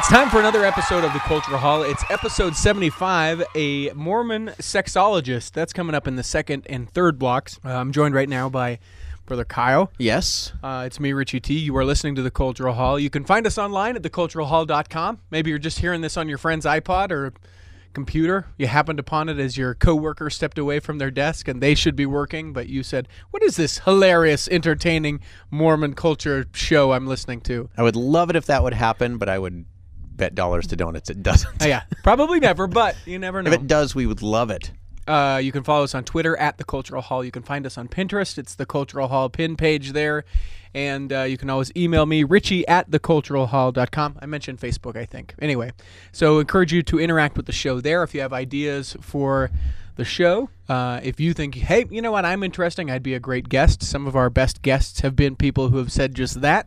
time for another episode of the Cultural Hall. It's episode 75, a Mormon sexologist. That's coming up in the second and third blocks. I'm joined right now by Brother Kyle. Yes. It's me, Richie T. You are listening to the Cultural Hall. You can find us online at theculturalhall.com. Maybe you're just hearing this on your friend's iPod or computer. You happened upon it as your coworker stepped away from their desk and they should be working, but you said, what is this hilarious, entertaining Mormon culture show I'm listening to? I would love it if that would happen, but I would bet dollars to donuts it doesn't. Yeah, probably never, but you never know. If it does, we would love it. You can follow us on Twitter at The Cultural Hall. You can find us on Pinterest. It's The Cultural Hall pin page there. And you can always email me, Richie at theculturalhall.com. I mentioned Facebook, I think. Anyway, so encourage you to interact with the show there. If you have ideas for the show, if you think, hey, you know what, I'm interesting, I'd be a great guest. Some of our best guests have been people who have said just that.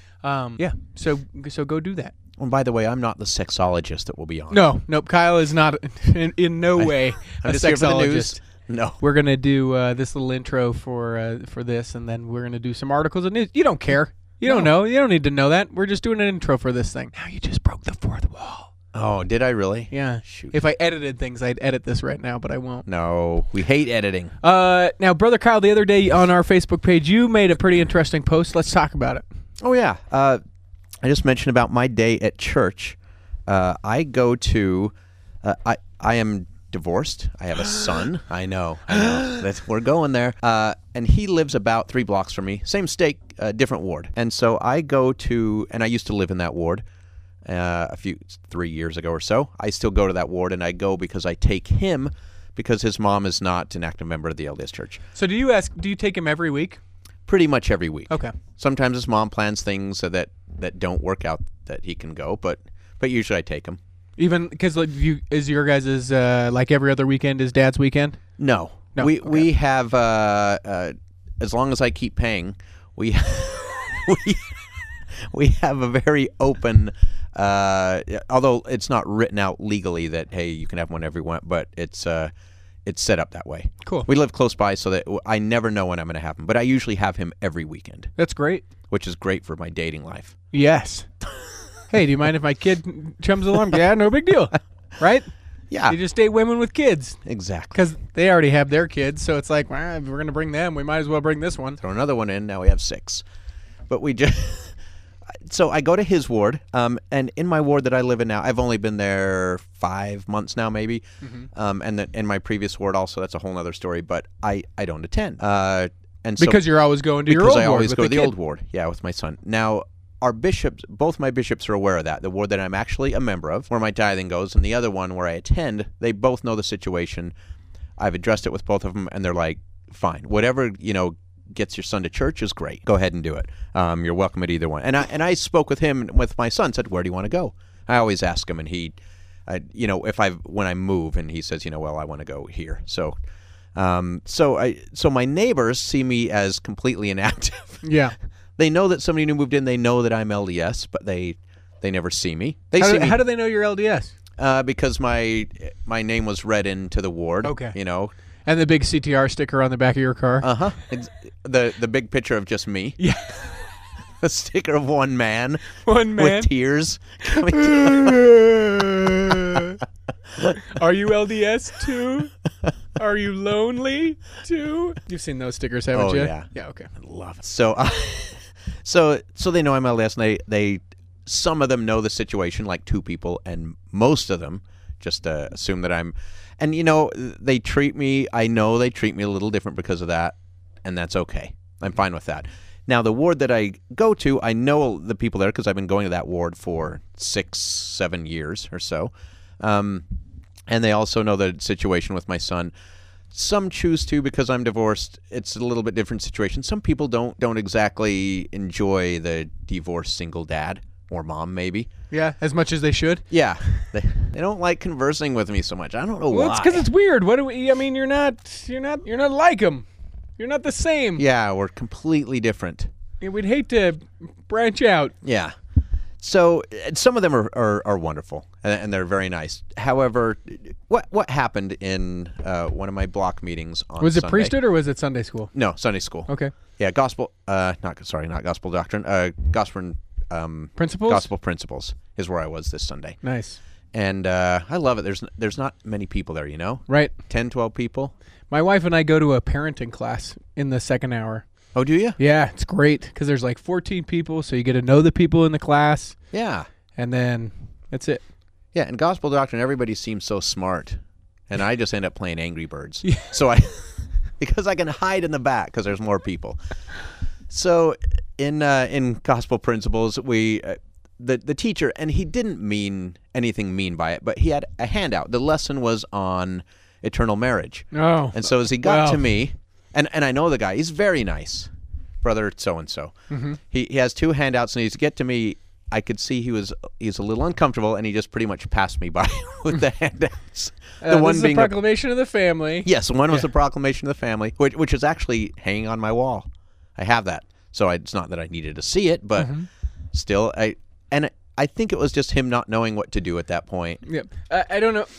So go do that. And by the way, I'm not the sexologist that will be on. Nope. Kyle is not in no way a just here for the news. sexologist. No. We're going to do this little intro for this, and then we're going to do some articles of news. You don't care. You don't know. You don't need to know that. We're just doing an intro for this thing. Now you just broke the fourth wall. Oh, did I really? Yeah. Shoot. If I edited things, I'd edit this right now, but I won't. No, we hate editing. Now, Brother Kyle, the other day on our Facebook page, you made a pretty interesting post. Let's talk about it. Oh, yeah. I just mentioned about my day at church. I go to, I am divorced. I have a son. I know. We're going there. And he lives about 3 blocks from me. Same state, different ward. And so I go to, and I used to live in that ward 3 years ago or so. I still go to that ward, and I go because I take him because his mom is not an active member of the LDS Church. So do you take him every week? Pretty much every week. Okay. Sometimes his mom plans things so that don't work out that he can go, but usually I take him. Even because is your guys' like every other weekend is Dad's weekend? No. We have as long as I keep paying, we we have a very open. Although it's not written out legally that hey you can have one every one, but it's set up that way. Cool. We live close by so that I never know when I'm going to have him, but I usually have him every weekend. That's great. Which is great for my dating life. Yes. Hey, do you mind if my kid chums along? Yeah, no big deal. Right? Yeah. You just date women with kids. Exactly. Because they already have their kids, so it's like, well, if we're going to bring them, we might as well bring this one. Throw another one in, now we have 6. But we just... So I go to his ward, and in my ward that I live in now, I've only been there 5 months now, maybe. Mm-hmm. And in my previous ward also, that's a whole other story, but I don't attend. And so, because you're always going to your old ward. Because I always go to the kid. old ward, yeah, with my son. Now, our bishops, both my bishops are aware of that. The ward that I'm actually a member of, where my tithing goes, and the other one where I attend, they both know the situation. I've addressed it with both of them, and they're like, fine, whatever, gets your son to church is great. Go ahead and do it. You're welcome at either one. And I spoke with him, with my son, said, where do you want to go? I always ask him, and he, when I move, and he says, well, I want to go here. So my neighbors see me as completely inactive. Yeah. They know that somebody new moved in. They know that I'm LDS, but they never see me. How do they know you're LDS? Because my name was read into the ward. Okay. And the big CTR sticker on the back of your car. Uh-huh. The big picture of just me. Yeah. A sticker of one man. One man. With tears. Are you LDS too? Are you lonely too? You've seen those stickers, haven't you? Oh, yeah. Yeah, okay. I love it. So they know I'm LDS, and they some of them know the situation, like 2 people, and most of them just assume that I'm... And, they treat me... I know they treat me a little different because of that, and that's okay. I'm fine with that. Now, the ward that I go to, I know the people there because I've been going to that ward for 6-7 years or so. And they also know the situation with my son. Some choose to because I'm divorced. It's a little bit different situation. Some people don't exactly enjoy the divorced single dad or mom, maybe. Yeah, as much as they should. Yeah, they don't like conversing with me so much. I don't know why. Well, it's because it's weird. You're not like them. You're not the same. Yeah, we're completely different. We'd hate to branch out. Yeah. So some of them are wonderful, and they're very nice. However, what happened in one of my block meetings on Was it Sunday, priesthood or was it Sunday school? No, Sunday school. Okay. Yeah, not gospel doctrine. Gospel Principles? Gospel Principles is where I was this Sunday. Nice. And I love it. There's not many people there, Right. 10, 12 people. My wife and I go to a parenting class in the second hour. Oh, do you? Yeah, it's great because there's like 14 people, so you get to know the people in the class, Yeah. and then that's it. Yeah, in gospel doctrine, everybody seems so smart, and I just end up playing Angry Birds. Yeah. So because I can hide in the back because there's more people. So in Gospel Principles, the teacher, and he didn't mean anything mean by it, but he had a handout. The lesson was on eternal marriage. Oh. And so as he got to me, and I know the guy, he's very nice, brother so-and-so. Mm-hmm. He has two handouts, and he's get to me, I could see he's a little uncomfortable, and he just pretty much passed me by with the handouts. The one being the proclamation of the family. Yes, one was the proclamation of the family, which is actually hanging on my wall. I have that. So it's not that I needed to see it, but still, I think it was just him not knowing what to do at that point. Yeah, I don't know.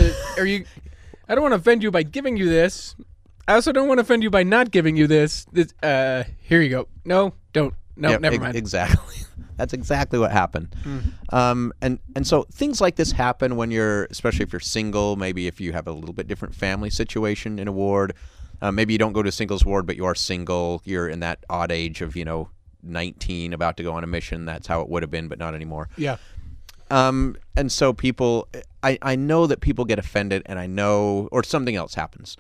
I don't want to offend you by giving you this. I also don't want to offend you by not giving you this. Here you go. No, don't. No, Yep, never mind. Exactly. That's exactly what happened. And so things like this happen when especially if you're single, maybe if you have a little bit different family situation in a ward. Maybe you don't go to a singles ward, but you are single. You're in that odd age of, 19, about to go on a mission. That's how it would have been, but not anymore. Yeah. And so people, I know that people get offended, and I know, or something else happens.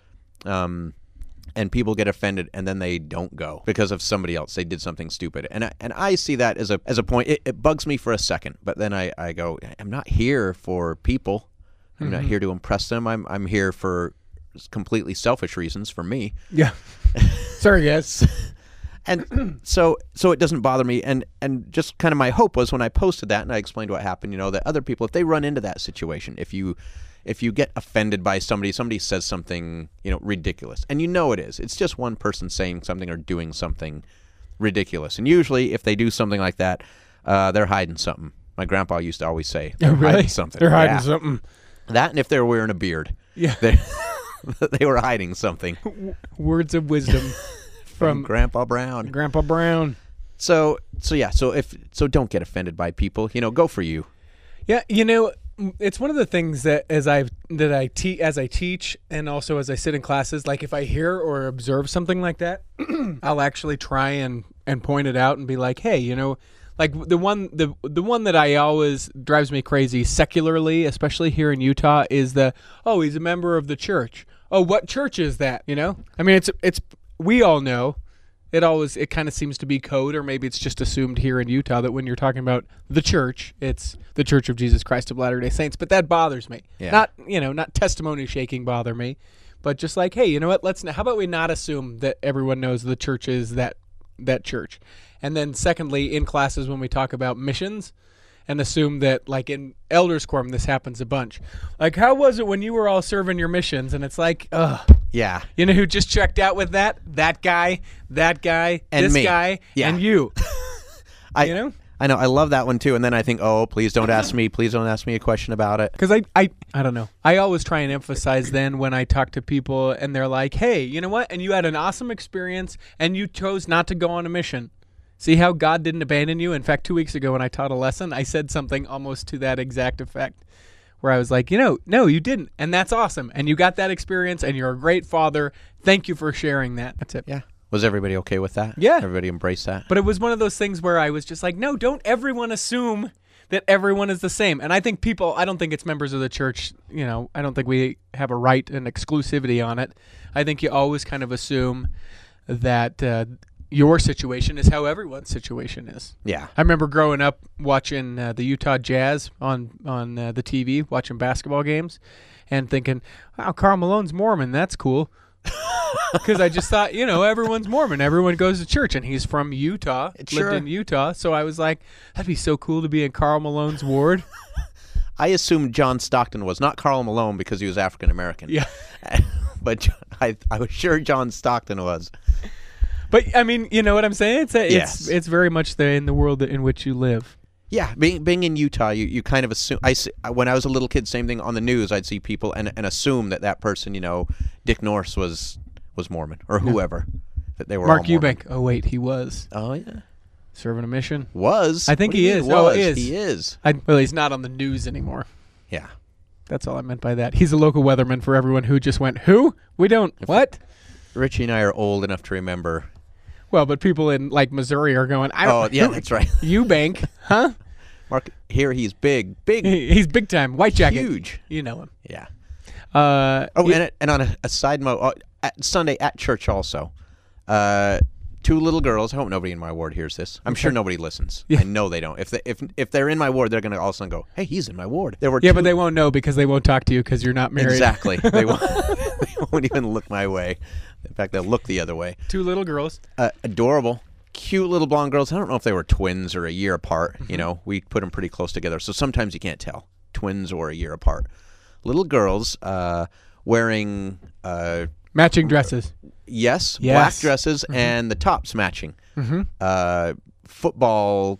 And people get offended, and then they don't go because of somebody else. They did something stupid, and I see that as a point. It bugs me for a second, but then I go, I'm not here for people. I'm not here to impress them. I'm here for completely selfish reasons for me. Yeah. Sorry, yes. And so it doesn't bother me. And just kind of my hope was when I posted that and I explained what happened, that other people, if they run into that situation, if you get offended by somebody says something, ridiculous, and it is. It's just one person saying something or doing something ridiculous. And usually if they do something like that, they're hiding something. My grandpa used to always say, they're hiding something. They're hiding something. That, and if they're wearing a beard. Yeah. They were hiding something. Words of wisdom from Grandpa Brown. Grandpa Brown. So don't get offended by people. Go for you. Yeah, it's one of the things that as I teach and also as I sit in classes, like if I hear or observe something like that, I'll actually try and point it out and be like, hey, like the one that I always drives me crazy secularly, especially here in Utah, is he's a member of the church. Oh, what church is that? I mean, it's we all know. It kind of seems to be code, or maybe it's just assumed here in Utah that when you're talking about the church, it's the Church of Jesus Christ of Latter-day Saints. But that bothers me. Yeah. Not testimony shaking bother me, but just like, hey, you know what? How about we not assume that everyone knows the church is that church? And then secondly, in classes when we talk about missions, and assume that, like in Elders Quorum, this happens a bunch. Like, how was it when you were all serving your missions? And it's like, yeah. You know who just checked out with that? That guy, and this me. guy, and you. I know. I love that one too. And then I think, oh, please don't ask me. Please don't ask me a question about it. Because I don't know. I always try and emphasize then when I talk to people and they're like, hey, you know what? And you had an awesome experience and you chose not to go on a mission. See how God didn't abandon you? In fact, 2 weeks ago when I taught a lesson, I said something almost to that exact effect, where I was like, no, you didn't. And that's awesome. And you got that experience and you're a great father. Thank you for sharing that. That's it. Yeah. Was everybody okay with that? Yeah. Everybody embraced that? But it was one of those things where I was just like, no, don't everyone assume that everyone is the same. And I think I don't think it's members of the church, I don't think we have a right and exclusivity on it. I think you always kind of assume that your situation is how everyone's situation is. Yeah. I remember growing up watching the Utah Jazz on the TV, watching basketball games, and thinking, wow, Karl Malone's Mormon. That's cool. Because I just thought, everyone's Mormon. Everyone goes to church, and he's from Utah, lived in Utah. So I was like, that'd be so cool to be in Karl Malone's ward. I assumed John Stockton was, not Karl Malone because he was African American. Yeah. But I was sure John Stockton was. But I mean, you know what I'm saying? Yes. It's very much in the world in which you live. Yeah, being in Utah, you kind of assume. When I was a little kid, same thing on the news. I'd see people and assume that person, Dick Norris was Mormon or whoever, that they were Mark all Mormon. Eubank. Oh wait, he was. Oh yeah. Serving a mission. Was. I think What do you he mean is. Was? Oh, he is. He is. Well, he's not on the news anymore. Yeah. That's all I meant by that. He's a local weatherman for everyone who just went, who? We don't, what? Richie and I are old enough to remember. Well, but people in, like, Missouri are going, Oh, yeah, that's right. Eubank, huh? Mark, here he's big. He's big time. White jacket. Huge. You know him. Yeah. Yeah. And on a side note, at Sunday at church also, two little girls. I hope nobody in my ward hears this. I'm sure nobody listens. Yeah. I know they don't. If they're in my ward, they're going to all of a sudden go, "Hey, he's in my ward." There were Yeah, but they won't know because they won't talk to you because you're not married. Exactly. They won't even look my way. In fact, they'll look the other way. Two little girls. Adorable, cute little blonde girls. I don't know if they were twins or a year apart. You know, we put them pretty close together, so sometimes you can't tell twins or a year apart. Little girls wearing Matching dresses. Yes, Yes. black dresses and the tops matching. Football,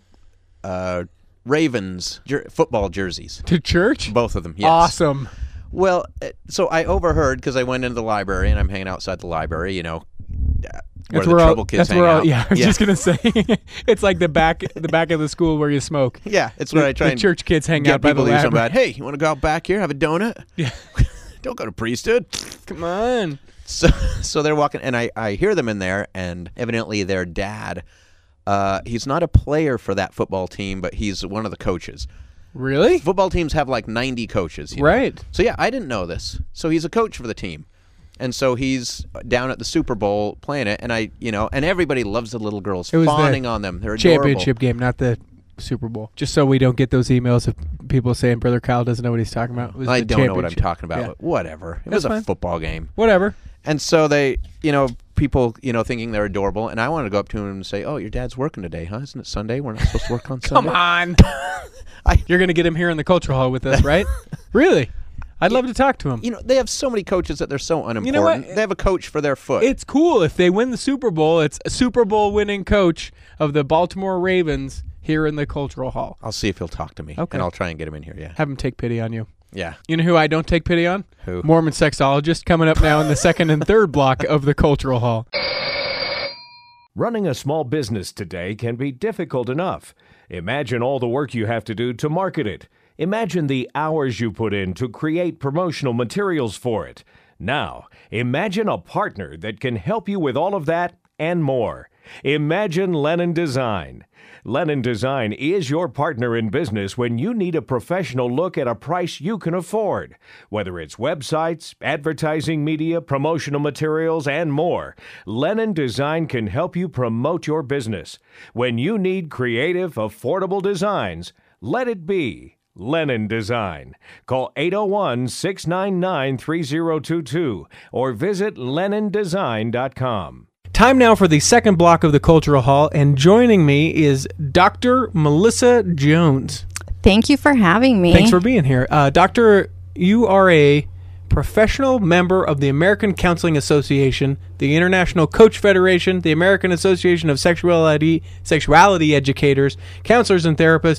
Ravens football jerseys. To church? Both of them. Yes. Awesome. Well, so I overheard because I went into the library and I'm hanging outside the library. You know, where the trouble kids hang out. Yeah, I was just gonna say, it's like the back of the school where you smoke. Yeah, it's where I try The and church kids hang get out by the people to do something library. bad. Hey, you want to go out back here, have a donut? Yeah. Don't go to priesthood. Come on. So they're walking, and I hear them in there, and evidently their dad, he's not a player for that football team, but he's one of the coaches. Really? Football teams have like 90 coaches. You know? Right. So yeah, I didn't know this. So he's a coach for the team. And so he's down at the Super Bowl playing it, and and everybody loves the little girls, It was fawning the on them. They're adorable. Championship game, not the Super Bowl. Just so we don't get those emails of people saying Brother Kyle doesn't know what he's talking about. It was I the don't know what I'm championship. talking about, Yeah. but whatever. It That's was a fine. football game. Whatever. And so they, people, thinking they're adorable, and I wanted to go up to him and say, "Oh, your dad's working today, huh? Isn't it Sunday? We're not supposed to work on Sunday." Come on. You're going to get him here in the cultural hall with us, right? Really? I'd love to talk to him. They have so many coaches that they're so unimportant. You know what? They have a coach for their foot. It's cool if they win the Super Bowl. It's a Super Bowl winning coach of the Baltimore Ravens here in the cultural hall. I'll see if he'll talk to me, Okay. and I'll try and get him in here. Yeah, Have him take pity on you. yeah. You know who I don't take pity on? Who? Mormon sexologist coming up now in the second and third block of the cultural hall. Running a small business today can be difficult enough. Imagine all the work you have to do to market it. Imagine the hours you put in to create promotional materials for it. Now, imagine a partner that can help you with all of that and more. Imagine Lennon Design. Lennon Design is your partner in business when you need a professional look at a price you can afford. Whether it's websites, advertising media, promotional materials, and more, Lennon Design can help you promote your business. When you need creative, affordable designs, let it be Lennon Design. Call 801-699-3022 or visit LennonDesign.com. Time now for the second block of the cultural hall, and joining me is Dr. Melissa Jones. Thank you for having me. Thanks for being here. Doctor, you are a professional member of the American Counseling Association, the International Coach Federation, the American Association of Sexuality Educators, Counselors and Therapists,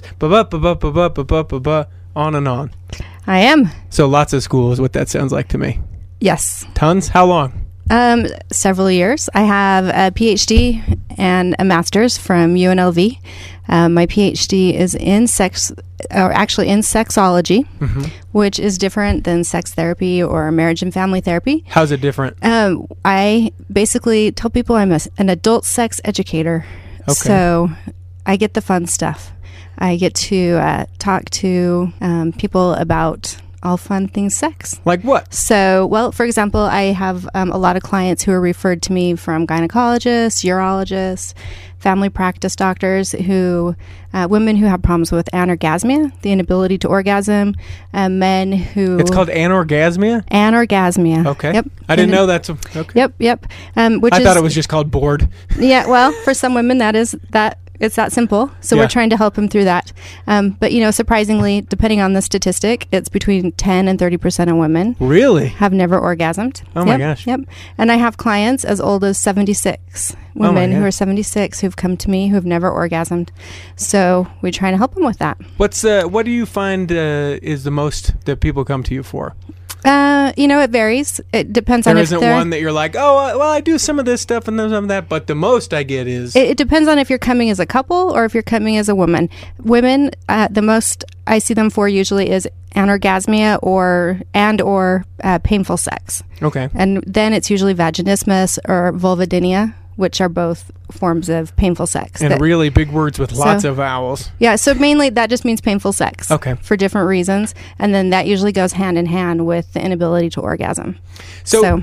on and on. I am. So lots of school is what that sounds like to me. Yes. Tons? How long? Several years. I have a PhD and a master's from UNLV. My PhD is in sexology, which is different than sex therapy or marriage and family therapy. How's it different? I basically tell people I'm an adult sex educator. Okay. So I get the fun stuff. I get to talk to people about all fun things sex. Like what? So, well, for example, I have a lot of clients who are referred to me from gynecologists, urologists, family practice doctors, women who have problems with anorgasmia, the inability to orgasm, men who... It's called anorgasmia? Anorgasmia. Okay. Yep. I didn't know that's... Okay. Yep. I thought it was just called bored. Yeah, well, for some women, it's that simple. So Yeah. we're trying to help them through that. But, surprisingly, depending on the statistic, it's between 10 and 30% of women Really? have never orgasmed. Oh, my gosh. Yep. And I have clients as old as 76, women who God. are 76 who've come to me who've never orgasmed. So we're trying to help them with that. What do you find is the most that people come to you for? It varies. It depends on There if isn't they're... one that you're like, oh, well, I do some of this stuff and then some of that, but the most I get is... It depends on if you're coming as a couple or if you're coming as a woman. Women, the most I see them for usually is anorgasmia or painful sex. Okay. And then it's usually vaginismus or vulvodynia, which are both forms of painful sex. And really big words with lots of vowels. Yeah, so mainly that just means painful sex. Okay. For different reasons. And then that usually goes hand in hand with the inability to orgasm. So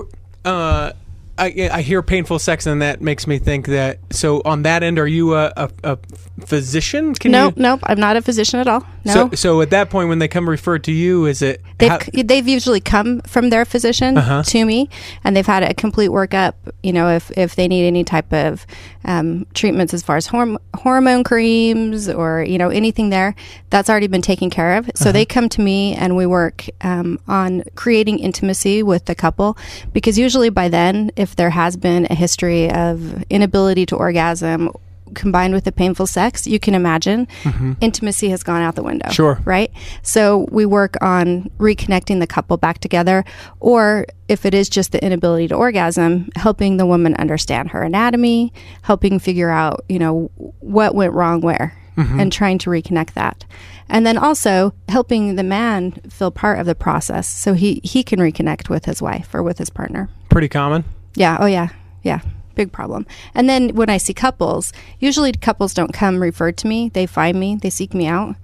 I hear painful sex, and that makes me think that. So on that end, are you a physician? Nope, I'm not a physician at all. No. So at that point, when they come referred to you, is it they've usually come from their physician to me, and they've had a complete workup. If they need any type of treatments as far as hormone creams or anything there, that's already been taken care of. So they come to me, and we work on creating intimacy with the couple, because usually by then, if there has been a history of inability to orgasm combined with the painful sex, you can imagine intimacy has gone out the window. Sure. Right? So we work on reconnecting the couple back together, or if it is just the inability to orgasm, helping the woman understand her anatomy, helping figure out, what went wrong where, and trying to reconnect that. And then also helping the man feel part of the process so he can reconnect with his wife or with his partner. Pretty common? Yeah. Oh, yeah. Yeah. Big problem. And then when I see couples, usually couples don't come referred to me. They find me. They seek me out.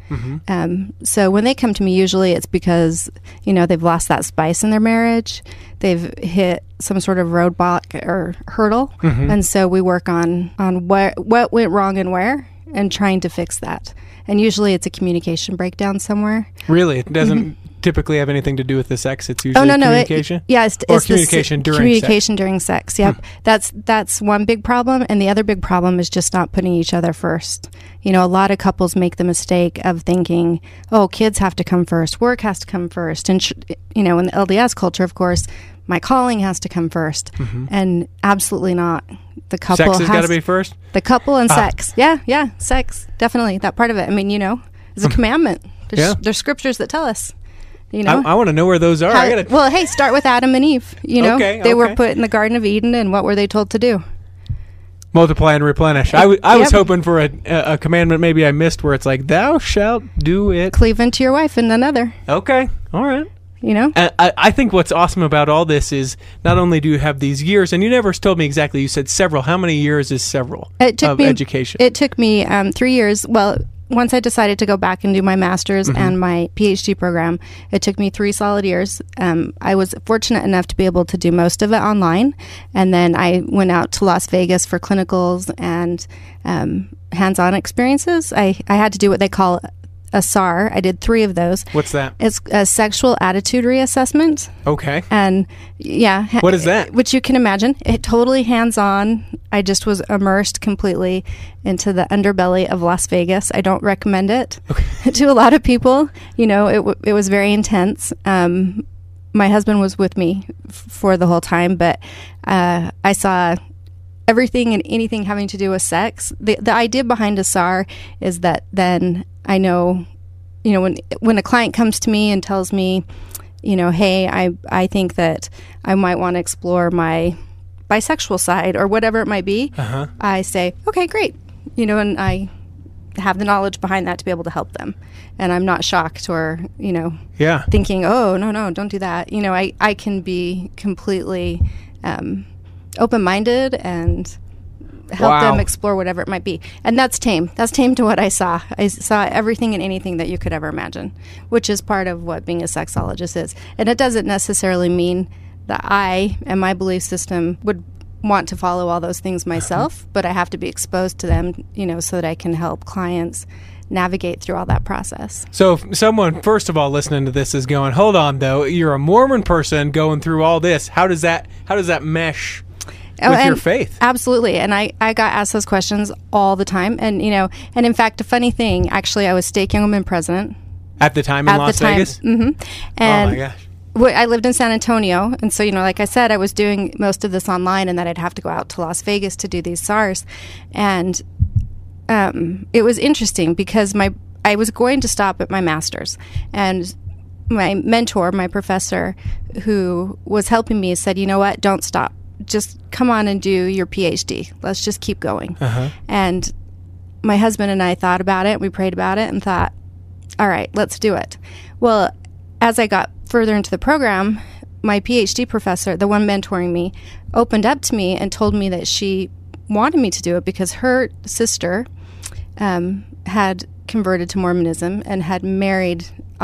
So when they come to me, usually it's because, they've lost that spice in their marriage. They've hit some sort of roadblock or hurdle. And so we work on what went wrong and where, and trying to fix that. And usually it's a communication breakdown somewhere. Really? It doesn't typically have anything to do with the sex? It's usually communication? It's communication during communication during sex. Yep. That's one big problem. And the other big problem is just not putting each other first. A lot of couples make the mistake of thinking, oh, kids have to come first, work has to come first. And, in the LDS culture, of course, my calling has to come first. And absolutely not. The couple sex has got to be first? The couple and sex. Yeah, sex. Definitely. That part of it. I mean, it's a commandment. There's scriptures that tell us. I want to know where those are. Well, hey, start with Adam and Eve. They were put in the Garden of Eden, and what were they told to do? Multiply and replenish. I was hoping for a commandment maybe I missed where it's like, thou shalt do it. Cleave unto your wife and another. Okay. All right. I think what's awesome about all this is not only do you have these years, and you never told me exactly, you said several. How many years is several education? It took me 3 years. Well, once I decided to go back and do my master's and my PhD program, it took me 3 solid years. I was fortunate enough to be able to do most of it online. And then I went out to Las Vegas for clinicals and hands-on experiences. I had to do what they call a SAR. I did 3 of those. What's that? It's a sexual attitude reassessment. Okay. And what is that? Which you can imagine. It totally hands-on. I just was immersed completely into the underbelly of Las Vegas. I don't recommend it to a lot of people. It was very intense. My husband was with me for the whole time, but I saw everything and anything having to do with sex. The idea behind a SAR is that then I know, when a client comes to me and tells me, hey, I think that I might want to explore my bisexual side or whatever it might be, I say, okay, great. And I have the knowledge behind that to be able to help them. And I'm not shocked or, thinking, oh, no, don't do that. I can be completely open-minded and help them explore whatever it might be. And that's tame. That's tame to what I saw. I saw everything and anything that you could ever imagine, which is part of what being a sexologist is. And it doesn't necessarily mean that I and my belief system would want to follow all those things myself, but I have to be exposed to them, so that I can help clients navigate through all that process. So if someone, first of all, listening to this is going, hold on, though, you're a Mormon person going through all this. How does that mesh with your faith? Absolutely. And I got asked those questions all the time. And, and in fact, a funny thing, actually, I was stake young women president. At the time in Las Vegas? Mm-hmm. And oh, my gosh. I lived in San Antonio. And so, like I said, I was doing most of this online, and then I'd have to go out to Las Vegas to do these SARs. And it was interesting because I was going to stop at my master's. And my mentor, my professor, who was helping me, said, you know what, don't stop. Just come on and do your PhD. Let's just keep going. And my husband and I thought about it. We prayed about it and thought, all right, let's do it. Well, as I got further into the program, my PhD professor, the one mentoring me, opened up to me and told me that she wanted me to do it because her sister had converted to Mormonism and had married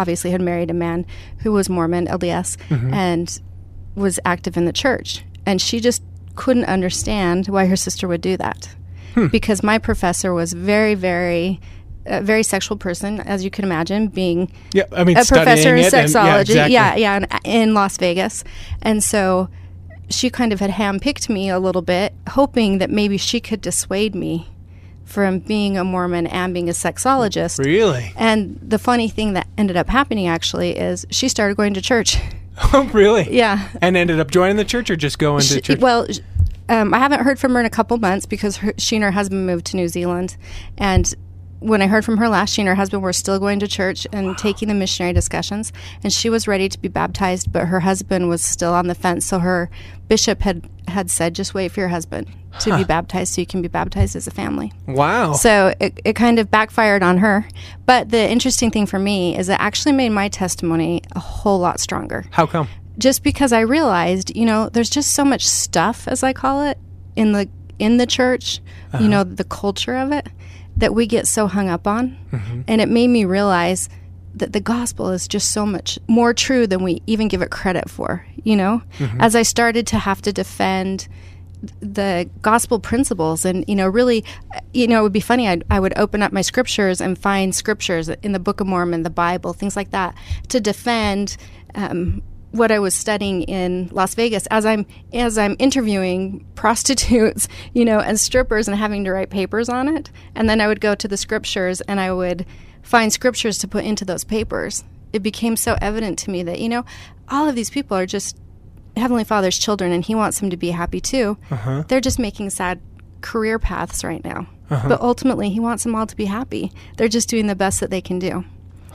a man who was Mormon, LDS, and was active in the church. And she just couldn't understand why her sister would do that. Because my professor was very, very, very sexual person, as you can imagine, being a professor in sexology, in Las Vegas. And so she kind of had handpicked me a little bit, hoping that maybe she could dissuade me from being a Mormon and being a sexologist. Really? And the funny thing that ended up happening, actually, is she started going to church. Oh, really? Yeah. And ended up joining the church or just going to church? Well, I haven't heard from her in a couple months because she and her husband moved to New Zealand. And when I heard from her last, she and her husband were still going to church and taking the missionary discussions. And she was ready to be baptized, but her husband was still on the fence. So her bishop had said, just wait for your husband to be baptized so you can be baptized as a family. Wow. So it kind of backfired on her. But the interesting thing for me is it actually made my testimony a whole lot stronger. How come? Just because I realized, there's just so much stuff, as I call it, in the church, the culture of it, that we get so hung up on. And it made me realize that the gospel is just so much more true than we even give it credit for, As I started to have to defend the gospel principles and, really, it would be funny. I would open up my scriptures and find scriptures in the Book of Mormon, the Bible, things like that, to defend what I was studying in Las Vegas as I'm interviewing prostitutes, and strippers and having to write papers on it. And then I would go to the scriptures and I would find scriptures to put into those papers. It became so evident to me that, all of these people are just Heavenly Father's children and He wants them to be happy too. They're just making sad career paths right now. But ultimately, He wants them all to be happy. They're just doing the best that they can do.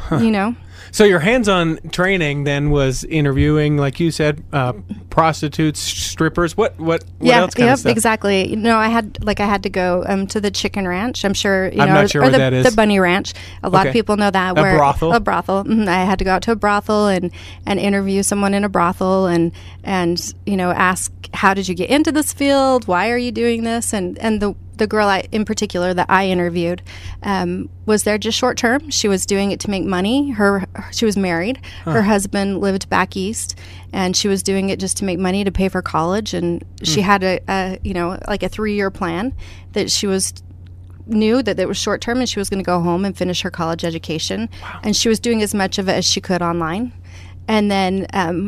So your hands-on training then was interviewing, like you said, prostitutes, strippers. What else kind of stuff? Exactly. I had to go to the Chicken Ranch. I'm sure I'm not sure or what that is. The Bunny Ranch. A lot of people know that. A brothel. A brothel. I had to go out to a brothel and interview someone in a brothel and ask, how did you get into this field? Why are you doing this? And the girl in particular that I interviewed was there just short term. She was doing it to make money. She was married. Her husband lived back east, and she was doing it just to make money to pay for college. And she had a 3-year plan that she knew that it was short term, and she was going to go home and finish her college education. Wow. And she was doing as much of it as she could online. And then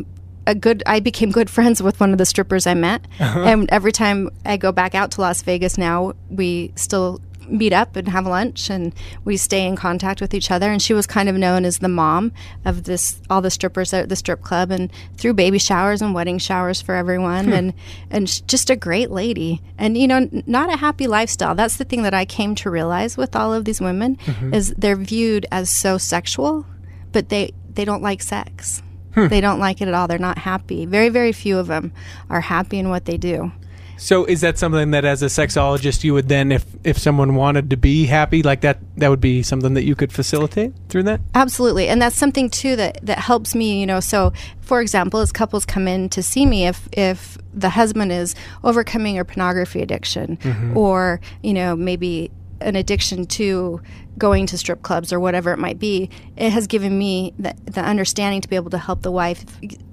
I became good friends with one of the strippers I met. And every time I go back out to Las Vegas now, we still meet up and have lunch, and we stay in contact with each other. And she was kind of known as the mom of all the strippers at the strip club, and threw baby showers and wedding showers for everyone. And just a great lady. And, not a happy lifestyle. That's the thing that I came to realize with all of these women is they're viewed as so sexual, but they don't like sex. They don't like it at all. They're not happy. Very, very few of them are happy in what they do. So is that something that as a sexologist you would then, if someone wanted to be happy like that would be something that you could facilitate through that? Absolutely. And that's something too that helps me, So for example, as couples come in to see me, if the husband is overcoming a pornography addiction or, maybe an addiction to going to strip clubs or whatever it might be, it has given me the understanding to be able to help the wife,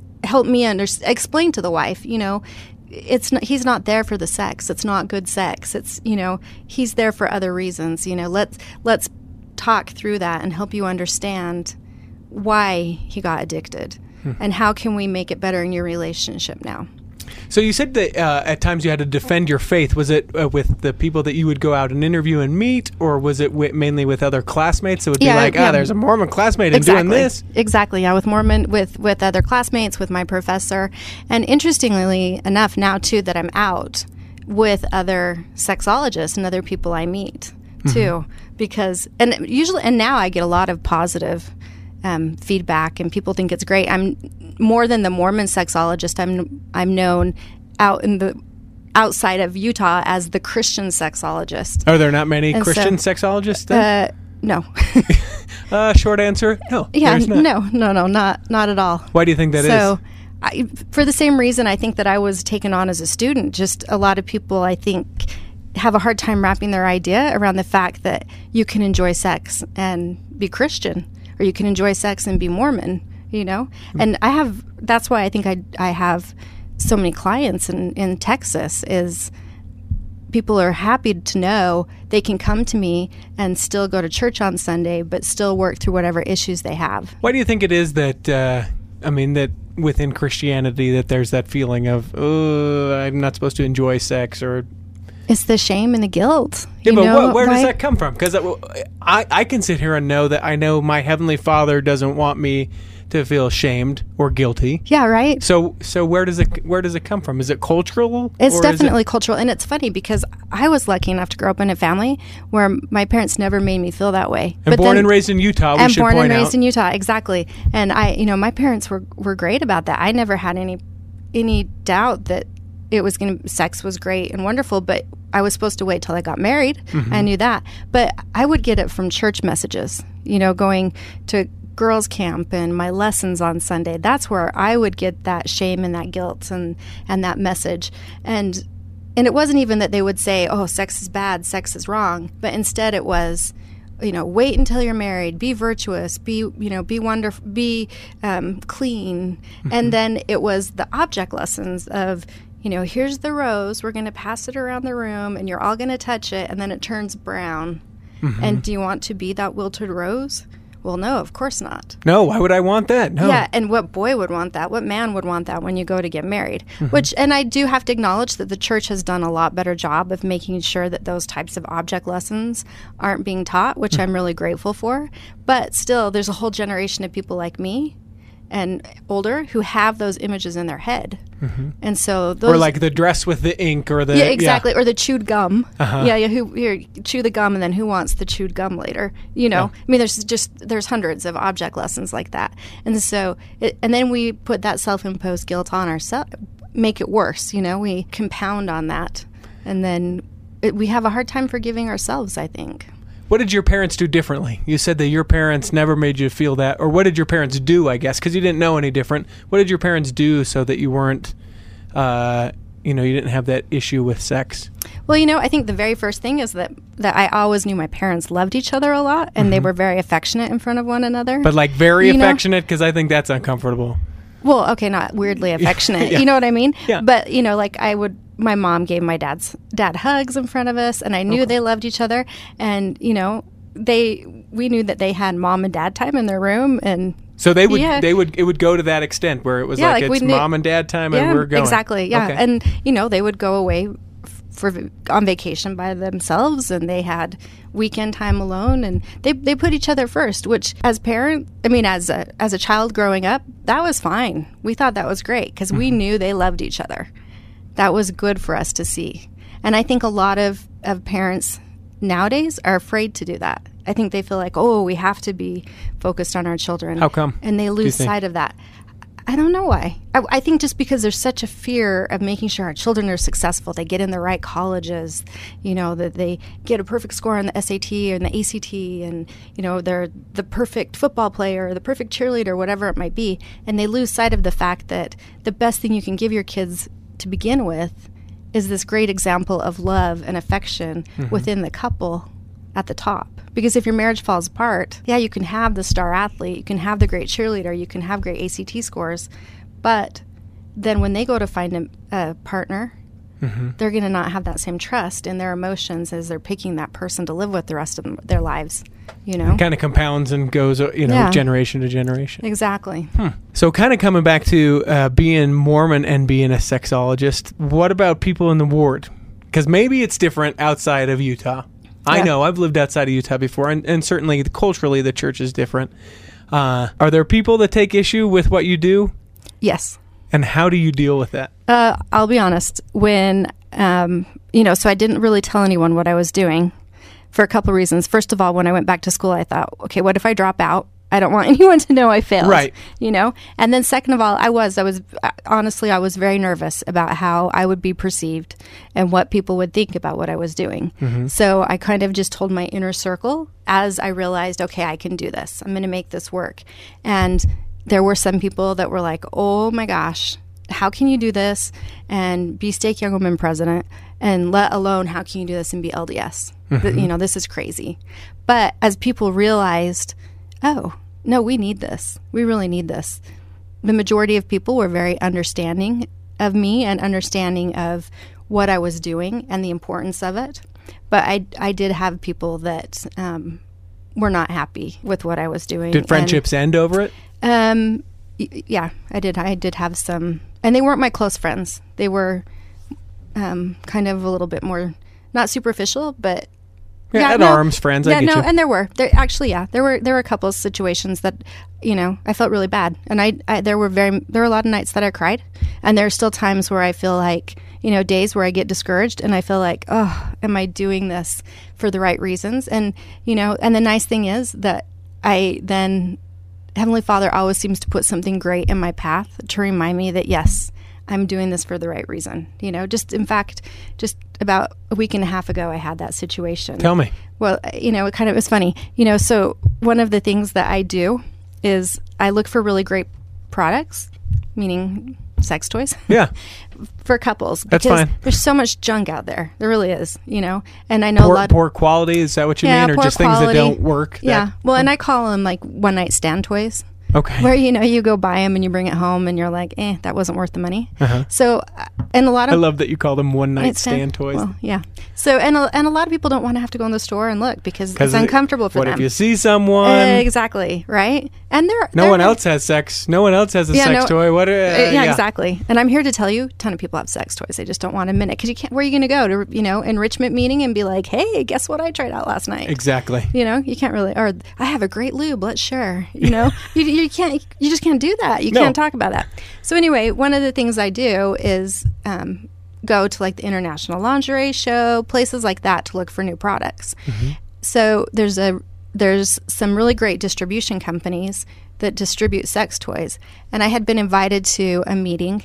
explain to the wife, he's not there for the sex. It's not good sex. It's, he's there for other reasons. Let's talk through that and help you understand why he got addicted and how can we make it better in your relationship now. So you said that at times you had to defend your faith. Was it with the people that you would go out and interview and meet, or was it mainly with other classmates? It would be there's a Mormon classmate and doing this. Exactly, yeah, with other classmates, with my professor. And interestingly enough, now too that I'm out with other sexologists and other people I meet too, because and now I get a lot of positive feedback, and people think it's great. I'm more than the Mormon sexologist. I'm known outside of Utah as the Christian sexologist. Are there not many And Christian sexologists then? No. Short answer, no. Yeah, there's not. no, not at all. Why do you think that is? So, for the same reason, I think that I was taken on as a student. Just a lot of people, I think, have a hard time wrapping their idea around the fact that you can enjoy sex and be Christian, or you can enjoy sex and be Mormon, And that's why I think I have so many clients in Texas, is people are happy to know they can come to me and still go to church on Sunday, but still work through whatever issues they have. Why do you think it is that, that within Christianity that there's that feeling of, I'm not supposed to enjoy sex, or... It's the shame and the guilt. Yeah, but where does that come from? Because I can sit here and know that I know my Heavenly Father doesn't want me to feel shamed or guilty. Yeah, right. So where does it come from? Is it cultural? It's definitely cultural, and it's funny because I was lucky enough to grow up in a family where my parents never made me feel that way. And born and raised in Utah. We should point out. And born and raised in Utah, exactly. And my parents were great about that. I never had any doubt that sex was great and wonderful, but I was supposed to wait till I got married. Mm-hmm. I knew that. But I would get it from church messages, going to girls' camp and my lessons on Sunday. That's where I would get that shame and that guilt and that message. And it wasn't even that they would say, oh, sex is bad, sex is wrong. But instead it was, wait until you're married, be virtuous, be wonderful, be clean. Mm-hmm. And then it was the object lessons of, here's the rose, we're going to pass it around the room, and you're all going to touch it, and then it turns brown. Mm-hmm. And do you want to be that wilted rose? Well, no, of course not. No, why would I want that? No. Yeah, and what boy would want that? What man would want that when you go to get married? Mm-hmm. And I do have to acknowledge that the church has done a lot better job of making sure that those types of object lessons aren't being taught, which I'm really grateful for. But still, there's a whole generation of people like me and older who have those images in their head. Mm-hmm. And so those... Or like the dress with the ink, or the... Yeah, exactly. Yeah. Or the chewed gum. Uh-huh. Yeah, here, chew the gum, and then who wants the chewed gum later? Yeah. I mean, there's hundreds of object lessons like that. And so, and then we put that self-imposed guilt on ourselves, make it worse, we compound on that. And then we have a hard time forgiving ourselves, I think. What did your parents do differently? You said that your parents never made you feel that. Or what did your parents do, I guess, because you didn't know any different. What did your parents do so that you weren't, you didn't have that issue with sex? Well, I think the very first thing is that I always knew my parents loved each other a lot, and they were very affectionate in front of one another. But like very affectionate? Because I think that's uncomfortable. Well, okay, not weirdly affectionate. Yeah. You know what I mean? Yeah. But, my mom gave my dad hugs in front of us, and I knew they loved each other. And, we knew that they had mom and dad time in their room. And so it would go to that extent where it was it's mom and dad time and we're going. Exactly. Yeah. Okay. And, they would go away on vacation by themselves, and they had weekend time alone, and they put each other first, which as a child growing up, that was fine. We thought that was great because we knew they loved each other. That was good for us to see. And I think a lot of parents nowadays are afraid to do that. I think they feel like, we have to be focused on our children. How come? And they lose sight of that. I don't know why. I think just because there's such a fear of making sure our children are successful, they get in the right colleges, that they get a perfect score on the SAT or the ACT, and, they're the perfect football player or the perfect cheerleader, whatever it might be. And they lose sight of the fact that the best thing you can give your kids to begin with is this great example of love and affection within the couple at the top. Because if your marriage falls apart, you can have the star athlete, you can have the great cheerleader, you can have great ACT scores, but then when they go to find a partner, they're going to not have that same trust in their emotions as they're picking that person to live with the rest of their lives. It kind of compounds and goes, generation to generation. Exactly. So kind of coming back to being Mormon and being a sexologist, what about people in the ward? Because maybe it's different outside of Utah. Yeah. I know, I've lived outside of Utah before, and certainly culturally the church is different. Are there people that take issue with what you do? Yes. And how do you deal with that? I'll be honest. When, so I didn't really tell anyone what I was doing for a couple of reasons. First of all, when I went back to school, I thought, okay, what if I drop out I don't want anyone to know I failed. Right. You know? And then second of all, I was honestly, I was very nervous about how I would be perceived and what people would think about what I was doing. So I kind of just told my inner circle as I realized, okay, I can do this. I'm going to make this work. And there were some people that were like, oh my gosh, how can you do this and be Stake Young Women president, and let alone how can you do this and be LDS? You know, this is crazy. But as people realized, oh, no, we need this. We really need this. The majority of people were very understanding of me and understanding of what I was doing and the importance of it. But I did have people that were not happy with what I was doing. Did friendships end over it? Yeah, I did. I did have some, and they weren't my close friends. They were kind of a little bit more, not superficial, but at arms friends. I get you. And there were a couple of situations that, you know, I felt really bad, and there were a lot of nights that I cried, and there are still times where I feel like, you know, days where I get discouraged and I feel like, oh, am I doing this for the right reasons? And you know, and the nice thing is that Heavenly Father always seems to put something great in my path to remind me that, yes, I'm doing this for the right reason. You know, just about a week and a half ago, I had that situation. Tell me. Well, you know, it was funny. You know, so one of the things that I do is I look for really great products, meaning sex toys. Yeah. For couples. That's because fine. There's so much junk out there. There really is, you know. And I know poor quality, is that what you mean? Or just things that don't work? Yeah. Well, and I call them like one night stand toys. Okay. Where, you know, you go buy them and you bring it home and you're like, that wasn't worth the money. Uh-huh. So, and a lot of... I love that you call them one night stand toys. Well, yeah. So, and a lot of people don't want to have to go in the store and look because it's uncomfortable for them. What if you see someone? Exactly, right? And no one else has sex. No one else has a sex toy. What? Yeah, exactly. And I'm here to tell you, a ton of people have sex toys. They just don't want to admit it because you can't. Where are you going to go to, you know, enrichment meeting and be like, hey, guess what I tried out last night? Exactly. You know, you can't really. Or I have a great lube. Let's share. You know, you can't. You just can't do that. You can't talk about that. So anyway, one of the things I do is go to like the International Lingerie Show, places like that to look for new products. So there's some really great distribution companies that distribute sex toys, and I had been invited to a meeting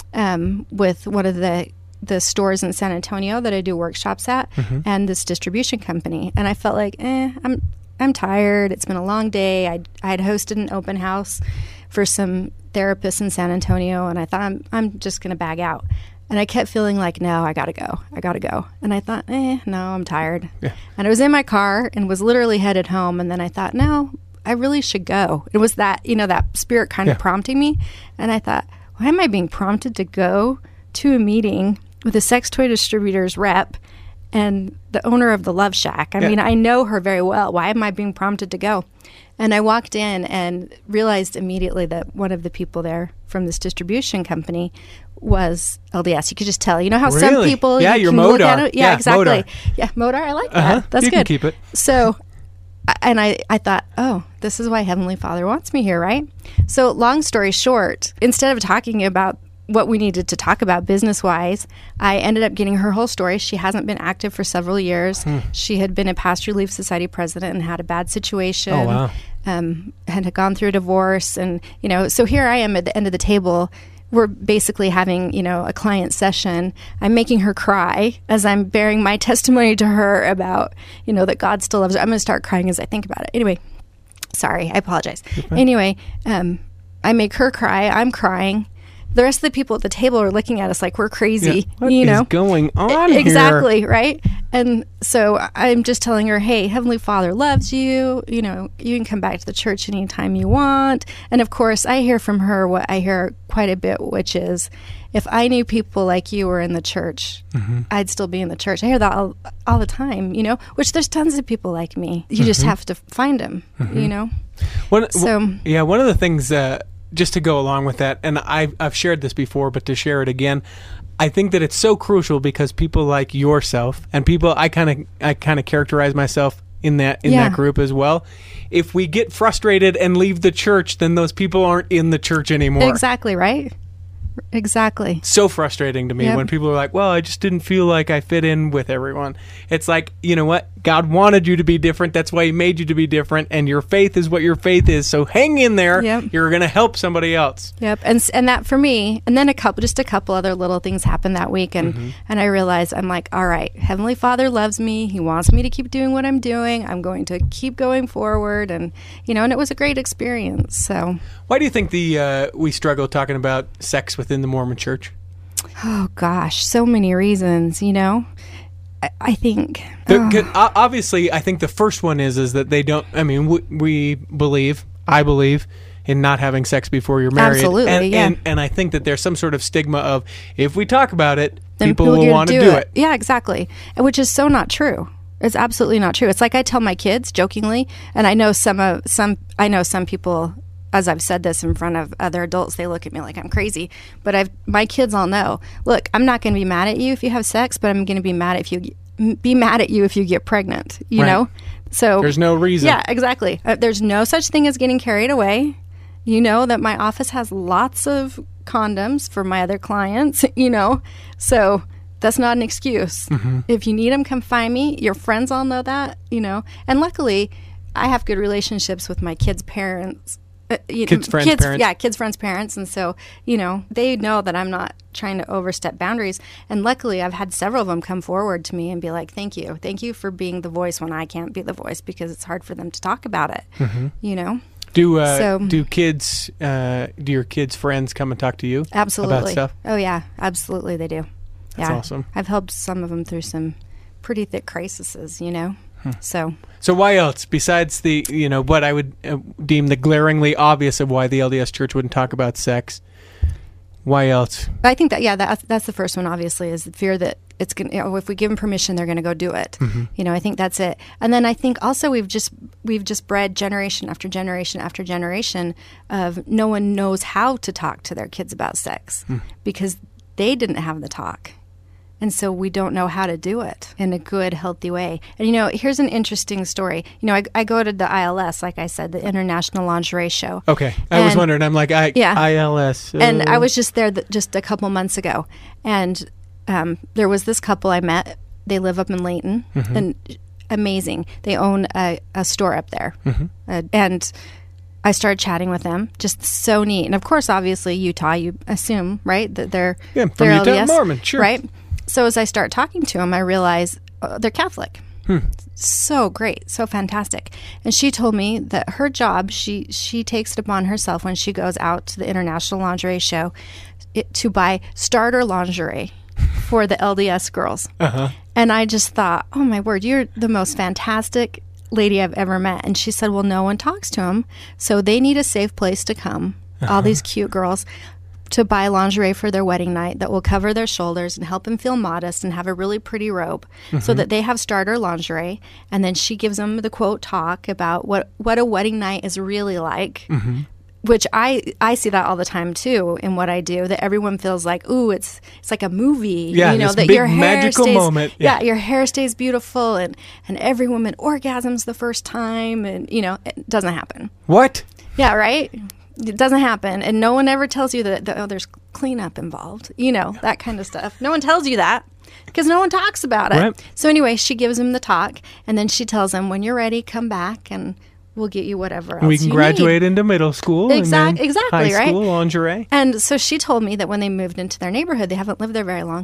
with one of the stores in San Antonio that I do workshops at, and this distribution company, and I felt like I'm tired. It's been a long day. I had hosted an open house for some therapists in San Antonio, and I thought I'm just going to bag out. And I kept feeling like, no, I got to go. And I thought, no, I'm tired. Yeah. And I was in my car and was literally headed home. And then I thought, no, I really should go. It was that, you know, that spirit kind of prompting me. And I thought, why am I being prompted to go to a meeting with a sex toy distributor's rep and the owner of the Love Shack? I mean, I know her very well. Why am I being prompted to go? And I walked in and realized immediately that one of the people there from this distribution company was LDS. You could just tell. You know how some people... Yeah, you're Modar. Look at it? Yeah, exactly. Modar. Yeah, Modar. I like that. That's you good. Can keep it. So, and I thought, oh, this is why Heavenly Father wants me here, right? So long story short, instead of talking about what we needed to talk about business-wise, I ended up getting her whole story. She hasn't been active for several years. She had been a Past Relief Society president and had a bad situation. Oh, wow. Had gone through a divorce. And, you know, so here I am at the end of the table. We're basically having, you know, a client session. I'm making her cry as I'm bearing my testimony to her about, you know, that God still loves her. I'm going to start crying as I think about it. Anyway, sorry, I apologize. Anyway, I make her cry. I'm crying. The rest of the people at the table are looking at us like we're crazy. Yeah. What you know? is going on exactly, here? Right? And so I'm just telling her, hey, Heavenly Father loves you. You know, you can come back to the church anytime you want. And of course, I hear from her what I hear quite a bit, which is, if I knew people like you were in the church, I'd still be in the church. I hear that all the time, you know, which there's tons of people like me. You just have to find them, you know? One of the things... just to go along with that, and I've shared this before, but to share it again, I think that it's so crucial because people like yourself and people I kind of characterize myself in that group as well. If we get frustrated and leave the church, then those people aren't in the church anymore. Exactly, right? Exactly. So frustrating to me Yep. when people are like, well, I just didn't feel like I fit in with everyone. It's like, you know what? God wanted you to be different. That's why he made you to be different. And your faith is what your faith is. So hang in there. Yep. You're going to help somebody else. Yep. And that for me, and then a couple other little things happened that week. And I realized, I'm like, all right, Heavenly Father loves me. He wants me to keep doing what I'm doing. I'm going to keep going forward. And, and it was a great experience. So, Why do you think we struggle talking about sex within the Mormon Church? oh gosh, so many reasons, I think. Obviously, I think the first one is that they don't. I mean, I believe in not having sex before you're married. Absolutely, yeah. And I think that there's some sort of stigma of if we talk about it, Then people will want to do it. Yeah, exactly. Which is so not true. It's absolutely not true. It's like I tell my kids jokingly, and I know some people, as I've said this in front of other adults, they look at me like I'm crazy. But my kids all know. Look, I'm not going to be mad at you if you have sex, but I'm going to be mad at you if you get pregnant. You Right. know, so There's no reason. Yeah, exactly. There's no such thing as getting carried away. You know that my office has lots of condoms for my other clients. So that's not an excuse. If you need them, come find me. Your friends all know that. And luckily, I have good relationships with my kids' parents. Kids' friends' parents. Yeah, kids' friends' parents. And so, they know that I'm not trying to overstep boundaries. And luckily, I've had several of them come forward to me and be like, thank you. Thank you for being the voice when I can't be the voice, because it's hard for them to talk about it, Do your kids' friends come and talk to you Absolutely. about stuff? Oh, yeah, absolutely they do. That's yeah. awesome. I've helped some of them through some pretty thick crises, So why else, besides the, what I would deem the glaringly obvious of why the LDS Church wouldn't talk about sex, why else? I think that, that's the first one, obviously, is the fear that it's going to, if we give them permission, they're going to go do it. I think that's it. And then I think also we've just bred generation after generation after generation of no one knows how to talk to their kids about sex because they didn't have the talk. And so we don't know how to do it in a good, healthy way. And, here's an interesting story. I go to the ILS, like I said, the International Lingerie Show. Okay. I was wondering. I'm like, ILS. And I was just there just a couple months ago. And there was this couple I met. They live up in Layton. And amazing. They own a store up there. And I started chatting with them. Just so neat. And, of course, obviously, Utah, you assume, right, that they're from they're Utah, LDS, Mormon, sure. Right? So as I start talking to them, I realize they're Catholic. So great, so fantastic. And she told me that her job, she takes it upon herself when she goes out to the International Lingerie Show to buy starter lingerie for the LDS girls. And I just thought, oh my word, you're the most fantastic lady I've ever met. And she said, well, no one talks to them, so they need a safe place to come, all these cute girls, to buy lingerie for their wedding night that will cover their shoulders and help them feel modest and have a really pretty robe so that they have starter lingerie. And then she gives them the quote talk about what a wedding night is really like, which I see that all the time too in what I do, that everyone feels like, ooh, it's like a movie. Yeah, this that big your hair magical stays, moment. Yeah, your hair stays beautiful and every woman orgasms the first time, and it doesn't happen. What? Yeah, right? It doesn't happen. And no one ever tells you that there's cleanup involved, that kind of stuff. No one tells you that because no one talks about it. Right. So anyway, she gives him the talk, and then she tells him, when you're ready, come back and we'll get you whatever else We can you graduate need. into middle school. Exactly, and then high right? school lingerie. And so she told me that when they moved into their neighborhood, they haven't lived there very long,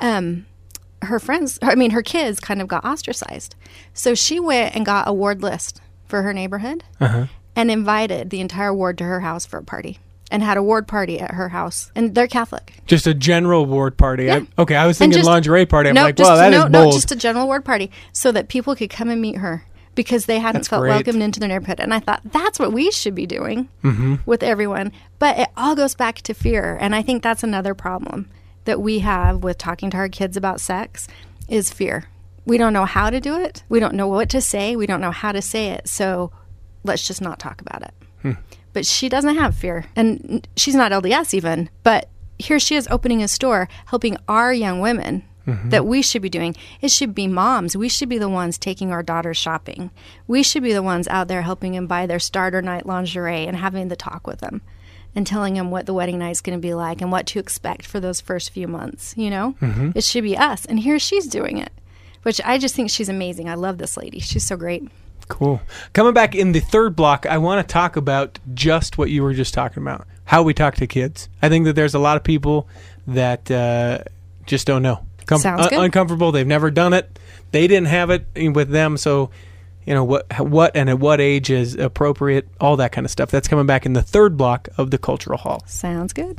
her kids kind of got ostracized. So she went and got a ward list for her neighborhood and invited the entire ward to her house for a party and had a ward party at her house. And they're Catholic. Just a general ward party. Yeah. I was thinking lingerie party. I'm no, like, just, wow, that is bold. No, just a general ward party so that people could come and meet her because they hadn't That's felt great. welcomed into their neighborhood. And I thought, that's what we should be doing with everyone. But it all goes back to fear. And I think that's another problem that we have with talking to our kids about sex is fear. We don't know how to do it. We don't know what to say. We don't know how to say it. So let's just not talk about it. But she doesn't have fear. And she's not LDS even. But here she is opening a store, helping our young women that we should be doing. It should be moms. We should be the ones taking our daughters shopping. We should be the ones out there helping them buy their starter night lingerie and having the talk with them. and telling them what the wedding night is going to be like and what to expect for those first few months, you know? It should be us. And here she's doing it, which I just think she's amazing. I love this lady. She's so great. Cool. Coming back in the third block, I want to talk about just what you were just talking about, how we talk to kids. I think that there's a lot of people that just don't know. Sounds good. Uncomfortable. They've never done it. They didn't have it with them. So, you know, what and at what age is appropriate, all that kind of stuff. That's coming back in the third block of the Cultural Hall. Sounds good.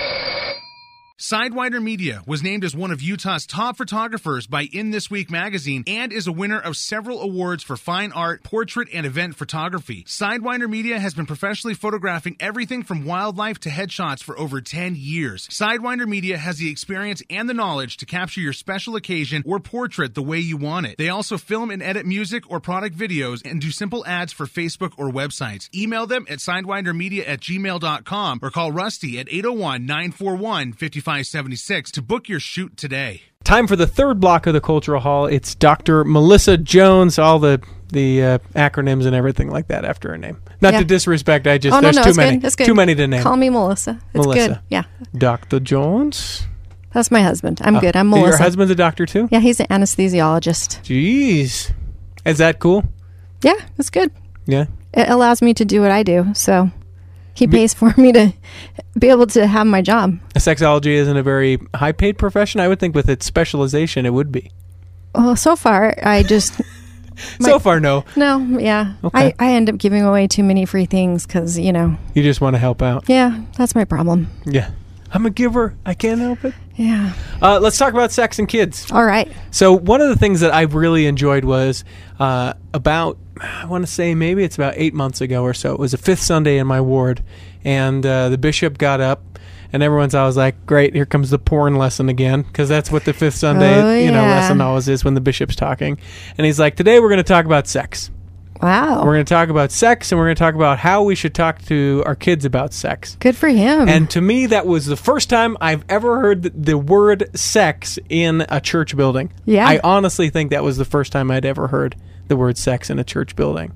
Sidewinder Media was named as one of Utah's top photographers by In This Week magazine and is a winner of several awards for fine art, portrait, and event photography. Sidewinder Media has been professionally photographing everything from wildlife to headshots for over 10 years. Sidewinder Media has the experience and the knowledge to capture your special occasion or portrait the way you want it. They also film and edit music or product videos and do simple ads for Facebook or websites. Email them at sidewindermedia@gmail.com or call Rusty at 801-941-5576 to book your shoot today. Time for the third block of the Cultural Hall. It's Dr. Melissa Jones, all the acronyms and everything like that after her name. Not to disrespect, there's too many. Good. That's good. Too many to name. Call me Melissa. It's Melissa. good. Yeah. Dr. Jones. That's my husband. I'm good. I'm Melissa. Your husband's a doctor too? Yeah, he's an anesthesiologist. Jeez. Is that cool? Yeah, it's good. Yeah. It allows me to do what I do, so he pays for me to be able to have my job. Sexology isn't a very high-paid profession. I would think with its specialization, it would be. Well, so far, I just... So far, no. No, yeah. Okay. I end up giving away too many free things because, you know... You just want to help out. Yeah, that's my problem. Yeah. I'm a giver. I can't help it. Yeah. Let's talk about sex and kids. All right. So one of the things that I really enjoyed was about, I want to say maybe it's about 8 months ago or so. It was a fifth Sunday in my ward, and the bishop got up, and everyone's always like, great, here comes the porn lesson again, because that's what the fifth Sunday lesson always is when the bishop's talking. And he's like, today we're going to talk about sex. Wow. We're going to talk about sex, and we're going to talk about how we should talk to our kids about sex. Good for him. And to me, that was the first time I've ever heard the word sex in a church building. Yeah. I honestly think that was the first time I'd ever heard the word sex in a church building.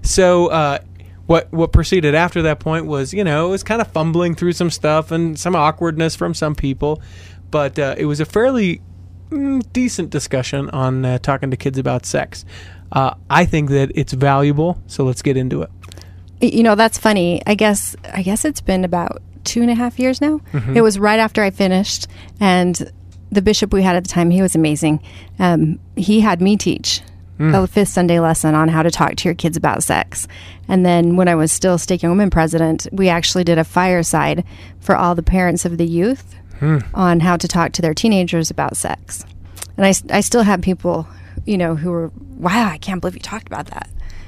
So what proceeded after that point was, it was kind of fumbling through some stuff and some awkwardness from some people. But it was a fairly decent discussion on talking to kids about sex. I think that it's valuable, so let's get into it. That's funny. I guess it's been about 2.5 years now. Mm-hmm. It was right after I finished, and the bishop we had at the time, he was amazing. He had me teach a fifth Sunday lesson on how to talk to your kids about sex. And then when I was still Stake Young Women president, we actually did a fireside for all the parents of the youth on how to talk to their teenagers about sex. And I still have people who were, wow, I can't believe you talked about that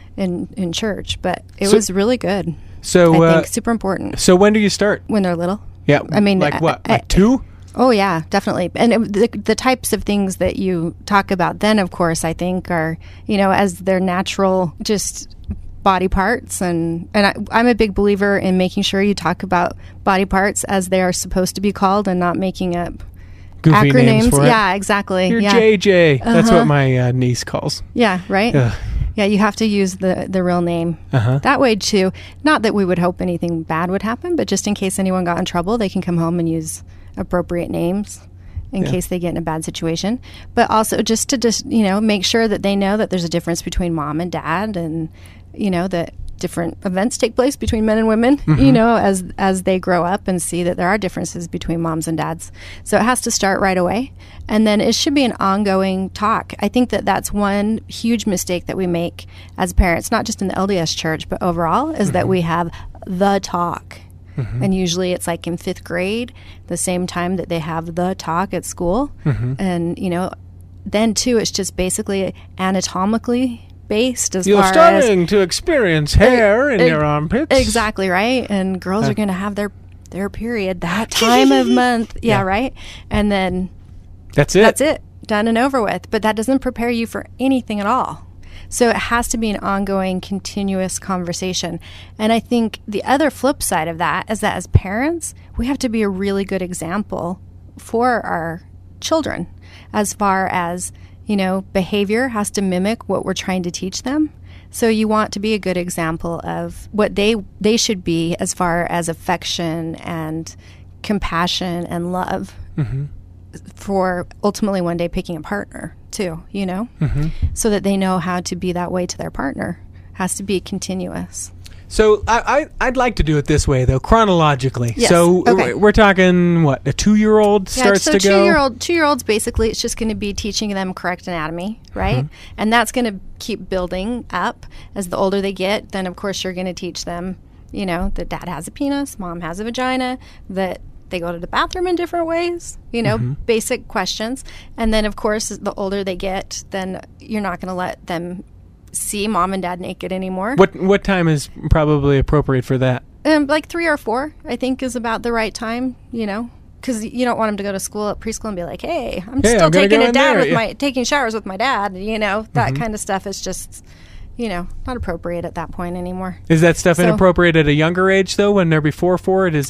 in church. But it was really good. So I think super important. So when do you start? When they're little. Yeah. I mean, like what? Like 2? Oh, yeah, definitely. And the types of things that you talk about then, of course, I think are, as their natural just body parts. And I'm a big believer in making sure you talk about body parts as they are supposed to be called and not making up goofy acronyms. Names for it. Yeah, exactly. You're yeah. JJ. That's what my niece calls. Yeah, right? Ugh. Yeah, you have to use the real name. That way, too. Not that we would hope anything bad would happen, but just in case anyone got in trouble, they can come home and use appropriate names in case they get in a bad situation. But also just to make sure that they know that there's a difference between mom and dad, and that different events take place between men and women, as they grow up and see that there are differences between moms and dads. So it has to start right away. And then it should be an ongoing talk. I think that that's one huge mistake that we make as parents, not just in the LDS church, but overall, is that we have the talk. And usually it's like in 5th grade, the same time that they have the talk at school. And, then too, it's just basically anatomically based as You're far starting to experience hair in your armpits. Exactly, right? And girls are going to have their period that time of month. Yeah, right? And then that's it. That's it. Done and over with. But that doesn't prepare you for anything at all. So it has to be an ongoing, continuous conversation. And I think the other flip side of that is that as parents, we have to be a really good example for our children as far as, behavior has to mimic what we're trying to teach them. So you want to be a good example of what they should be as far as affection and compassion and love for ultimately one day picking a partner too, you know, so that they know how to be that way to their partner. Has to be continuous. So I'd like to do it this way, though, chronologically. Yes. So Okay. we're talking, what, a 2-year-old starts to go? 2-year-olds, basically, it's just going to be teaching them correct anatomy, right? And that's going to keep building up as the older they get. Then, of course, you're going to teach them, you know, that dad has a penis, mom has a vagina, that they go to the bathroom in different ways, you know, basic questions. And then, of course, the older they get, then you're not going to let them see mom and dad naked anymore. What time is probably appropriate for that? Like 3 or 4, I think, is about the right time, you know, because you don't want them to go to school at preschool and be like, hey, I'm still taking a dad with taking showers with my dad, you know, that kind of stuff is just, you know, not appropriate at that point anymore. Is that stuff inappropriate at a younger age, though, when they're before 4? Is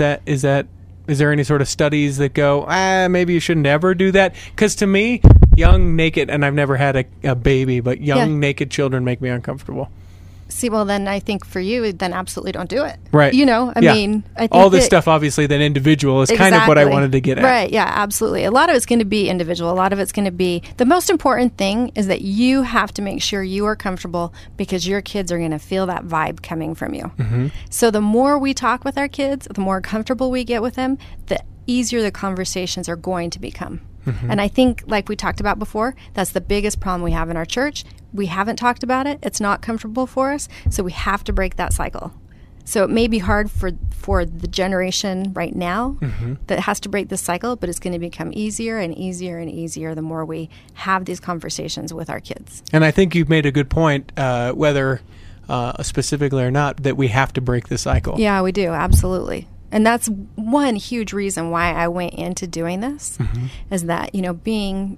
there any sort of studies that go, maybe you shouldn't ever do that? Because to me, young, naked, and I've never had a baby, but young, naked children make me uncomfortable. See, well, then I think for you, then absolutely don't do it. Right. You know, I mean, I think all this stuff, obviously, that individual is kind of what I wanted to get at. Right, yeah, absolutely. A lot of it's going to be individual. A lot of it's going to be, the most important thing is that you have to make sure you are comfortable because your kids are going to feel that vibe coming from you. So the more we talk with our kids, the more comfortable we get with them, the easier the conversations are going to become. And I think, like we talked about before, that's the biggest problem we have in our church. We haven't talked about it. It's not comfortable for us. So we have to break that cycle. So it may be hard for the generation right now that has to break this cycle, but it's going to become easier and easier and easier the more we have these conversations with our kids. And I think you've made a good point, whether specifically or not, that we have to break the cycle. Yeah, we do. Absolutely. And that's one huge reason why I went into doing this, is that, you know, being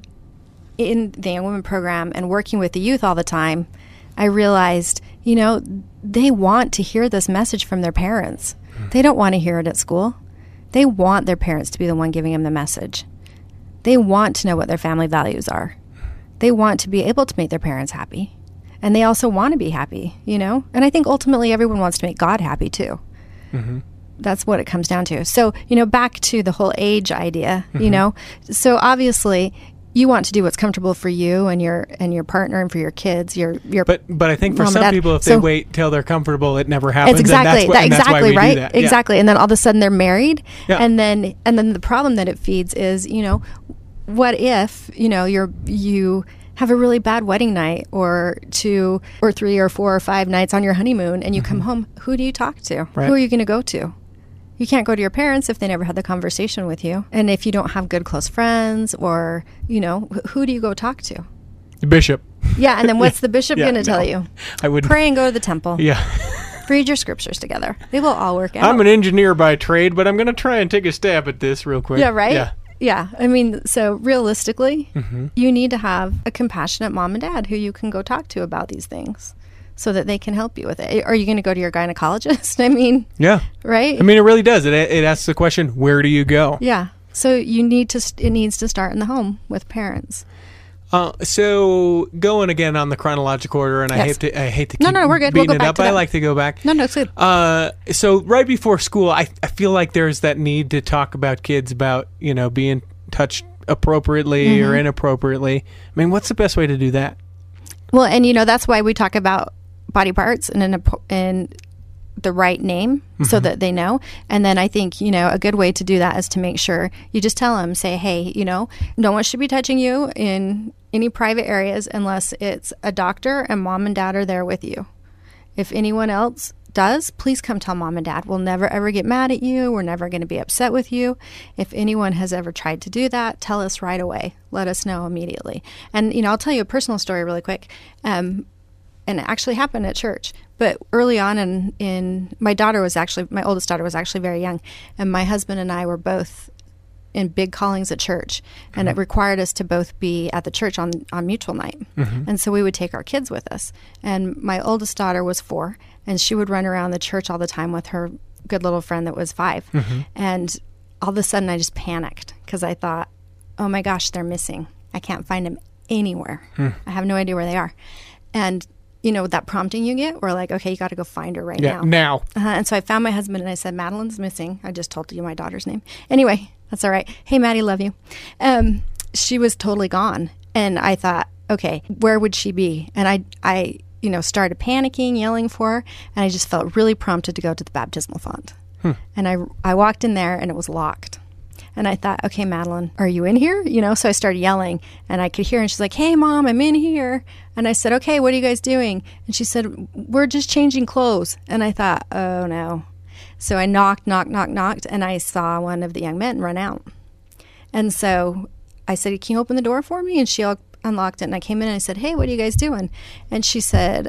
in the Young Women program and working with the youth all the time, I realized, you know, they want to hear this message from their parents. They don't want to hear it at school. They want their parents to be the one giving them the message. They want to know what their family values are. They want to be able to make their parents happy. And they also want to be happy, you know? And I think ultimately everyone wants to make God happy too. That's what it comes down to. So, you know, back to the whole age idea, you know, so obviously you want to do what's comfortable for you and your partner and for your kids. But I think for some people, if they wait till they're comfortable, it never happens. It's exactly that's why we right. do that. Exactly, and then all of a sudden they're married, Yeah. and then the problem that it feeds is, you know, what if, you know, you have a really bad wedding night or 2 or 3 or 4 or 5 nights on your honeymoon, and you come home. Who do you talk to? Right. Who are you going to go to? You can't go to your parents if they never had the conversation with you. And if you don't have good close friends or, you know, who do you go talk to? The bishop. Yeah, and then what's the bishop going to tell you? I wouldn't. Pray and go to the temple. Yeah. Read your scriptures together. They will all work out. I'm an engineer by trade, but I'm going to try and take a stab at this real quick. Yeah, right? Yeah. Yeah. I mean, so realistically, you need to have a compassionate mom and dad who you can go talk to about these things, so that they can help you with it. Are you going to go to your gynecologist? I mean, Yeah. right? I mean, it really does. It asks the question, where do you go? Yeah. So it needs to start in the home with parents. So going again on the chronological order, and Yes. I hate to keep No, we're good. beating We'll go it back up. to I that. like to go back. No, it's good. So right before school, I feel like there's that need to talk about kids about, you know, being touched appropriately or inappropriately. I mean, what's the best way to do that? Well, and you know, that's why we talk about body parts in the right name so that they know. And then I think, you know, a good way to do that is to make sure you just tell them, say, hey, you know, no one should be touching you in any private areas unless it's a doctor and mom and dad are there with you. If anyone else does, please come tell mom and dad. We'll never ever get mad at you. We're never going to be upset with you. If anyone has ever tried to do that, tell us right away. Let us know immediately. And, you know, I'll tell you a personal story really quick. And it actually happened at church. But early on my oldest daughter was actually very young. And my husband and I were both in big callings at church. And it required us to both be at the church on mutual night. And so we would take our kids with us. And my oldest daughter was 4. And she would run around the church all the time with her good little friend that was 5. And all of a sudden I just panicked because I thought, oh my gosh, they're missing. I can't find them anywhere. I have no idea where they are. And that prompting you get, where like, okay, you got to go find her right Yeah, now. now. And so I found my husband and I said, Madeline's missing. I just told you my daughter's name. Anyway, that's all right. Hey, Maddie, love you. She was totally gone. And I thought, okay, where would she be? And I started panicking, yelling for her. And I just felt really prompted to go to the baptismal font. And I walked in there and it was locked. And I thought, okay, Madeline, are you in here? So I started yelling and I could hear her and she's like, hey, Mom, I'm in here. And I said, okay, what are you guys doing? And she said, we're just changing clothes. And I thought, oh, no. So I knocked, and I saw one of the young men run out. And so I said, can you open the door for me? And she unlocked it. And I came in and I said, hey, what are you guys doing? And she said,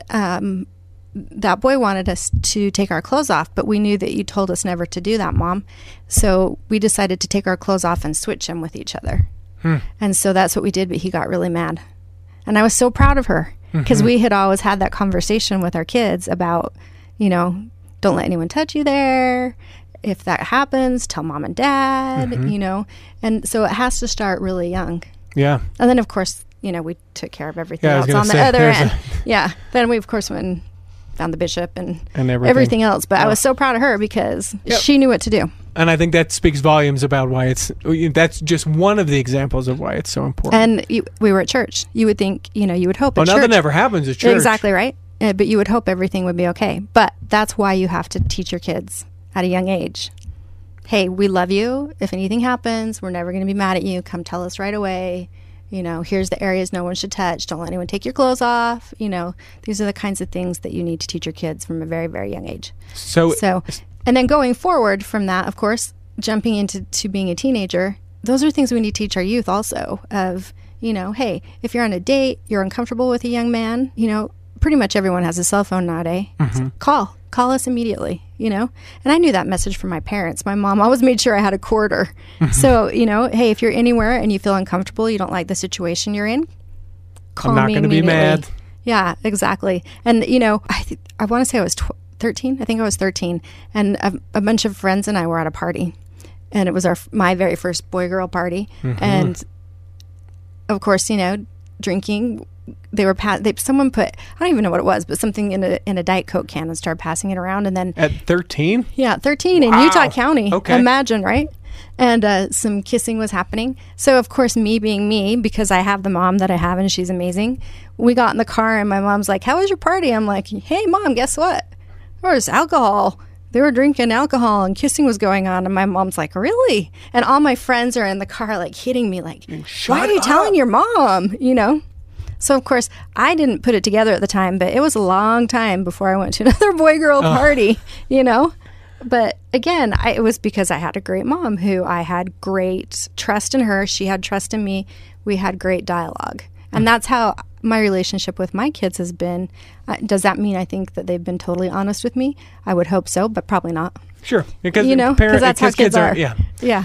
that boy wanted us to take our clothes off, but we knew that you told us never to do that, Mom. So we decided to take our clothes off and switch them with each other. And so that's what we did, but he got really mad. And I was so proud of her because we had always had that conversation with our kids about, don't let anyone touch you there. If that happens, tell Mom and Dad, And so it has to start really young. Yeah. And then, of course, we took care of everything Yeah, I was else gonna on the say, other there's end. Yeah. Then we, of course, went and found the bishop and everything else. But I was so proud of her because she knew what to do. And I think that speaks volumes about why that's just one of the examples of why it's so important. And we were at church. You would think, you would hope at church. Nothing ever happens at church. Exactly right. But you would hope everything would be okay. But that's why you have to teach your kids at a young age. Hey, we love you. If anything happens, we're never going to be mad at you. Come tell us right away. Here's the areas no one should touch. Don't let anyone take your clothes off. These are the kinds of things that you need to teach your kids from a very, very young age. So, and then going forward from that, of course, jumping into being a teenager, those are things we need to teach our youth also of, hey, if you're on a date, you're uncomfortable with a young man, pretty much everyone has a cell phone nowadays. So call us immediately, And I knew that message from my parents. My mom always made sure I had a quarter. So, hey, if you're anywhere and you feel uncomfortable, you don't like the situation you're in, call me. I'm not going to be mad. Yeah, exactly. And, I want to say I was 13. I think I was 13. And a bunch of friends and I were at a party. And it was my very first boy-girl party. And, of course, drinking. Someone put, I don't even know what it was, but something in a Diet Coke can and started passing it around. And then at 13? Yeah, 13 in Utah County. Okay. Imagine, right? And some kissing was happening. So, of course, me being me, because I have the mom that I have and she's amazing, we got in the car and my mom's like, how was your party? I'm like, hey, Mom, guess what? There was alcohol. They were drinking alcohol and kissing was going on. And my mom's like, really? And all my friends are in the car like hitting me like, why are you telling your mom? So, of course, I didn't put it together at the time, but it was a long time before I went to another boy-girl party, But, again, it was because I had a great mom who I had great trust in her. She had trust in me. We had great dialogue. And that's how my relationship with my kids has been. Does that mean I think that they've been totally honest with me? I would hope so, but probably not. Sure. Because that's how kids are. Yeah.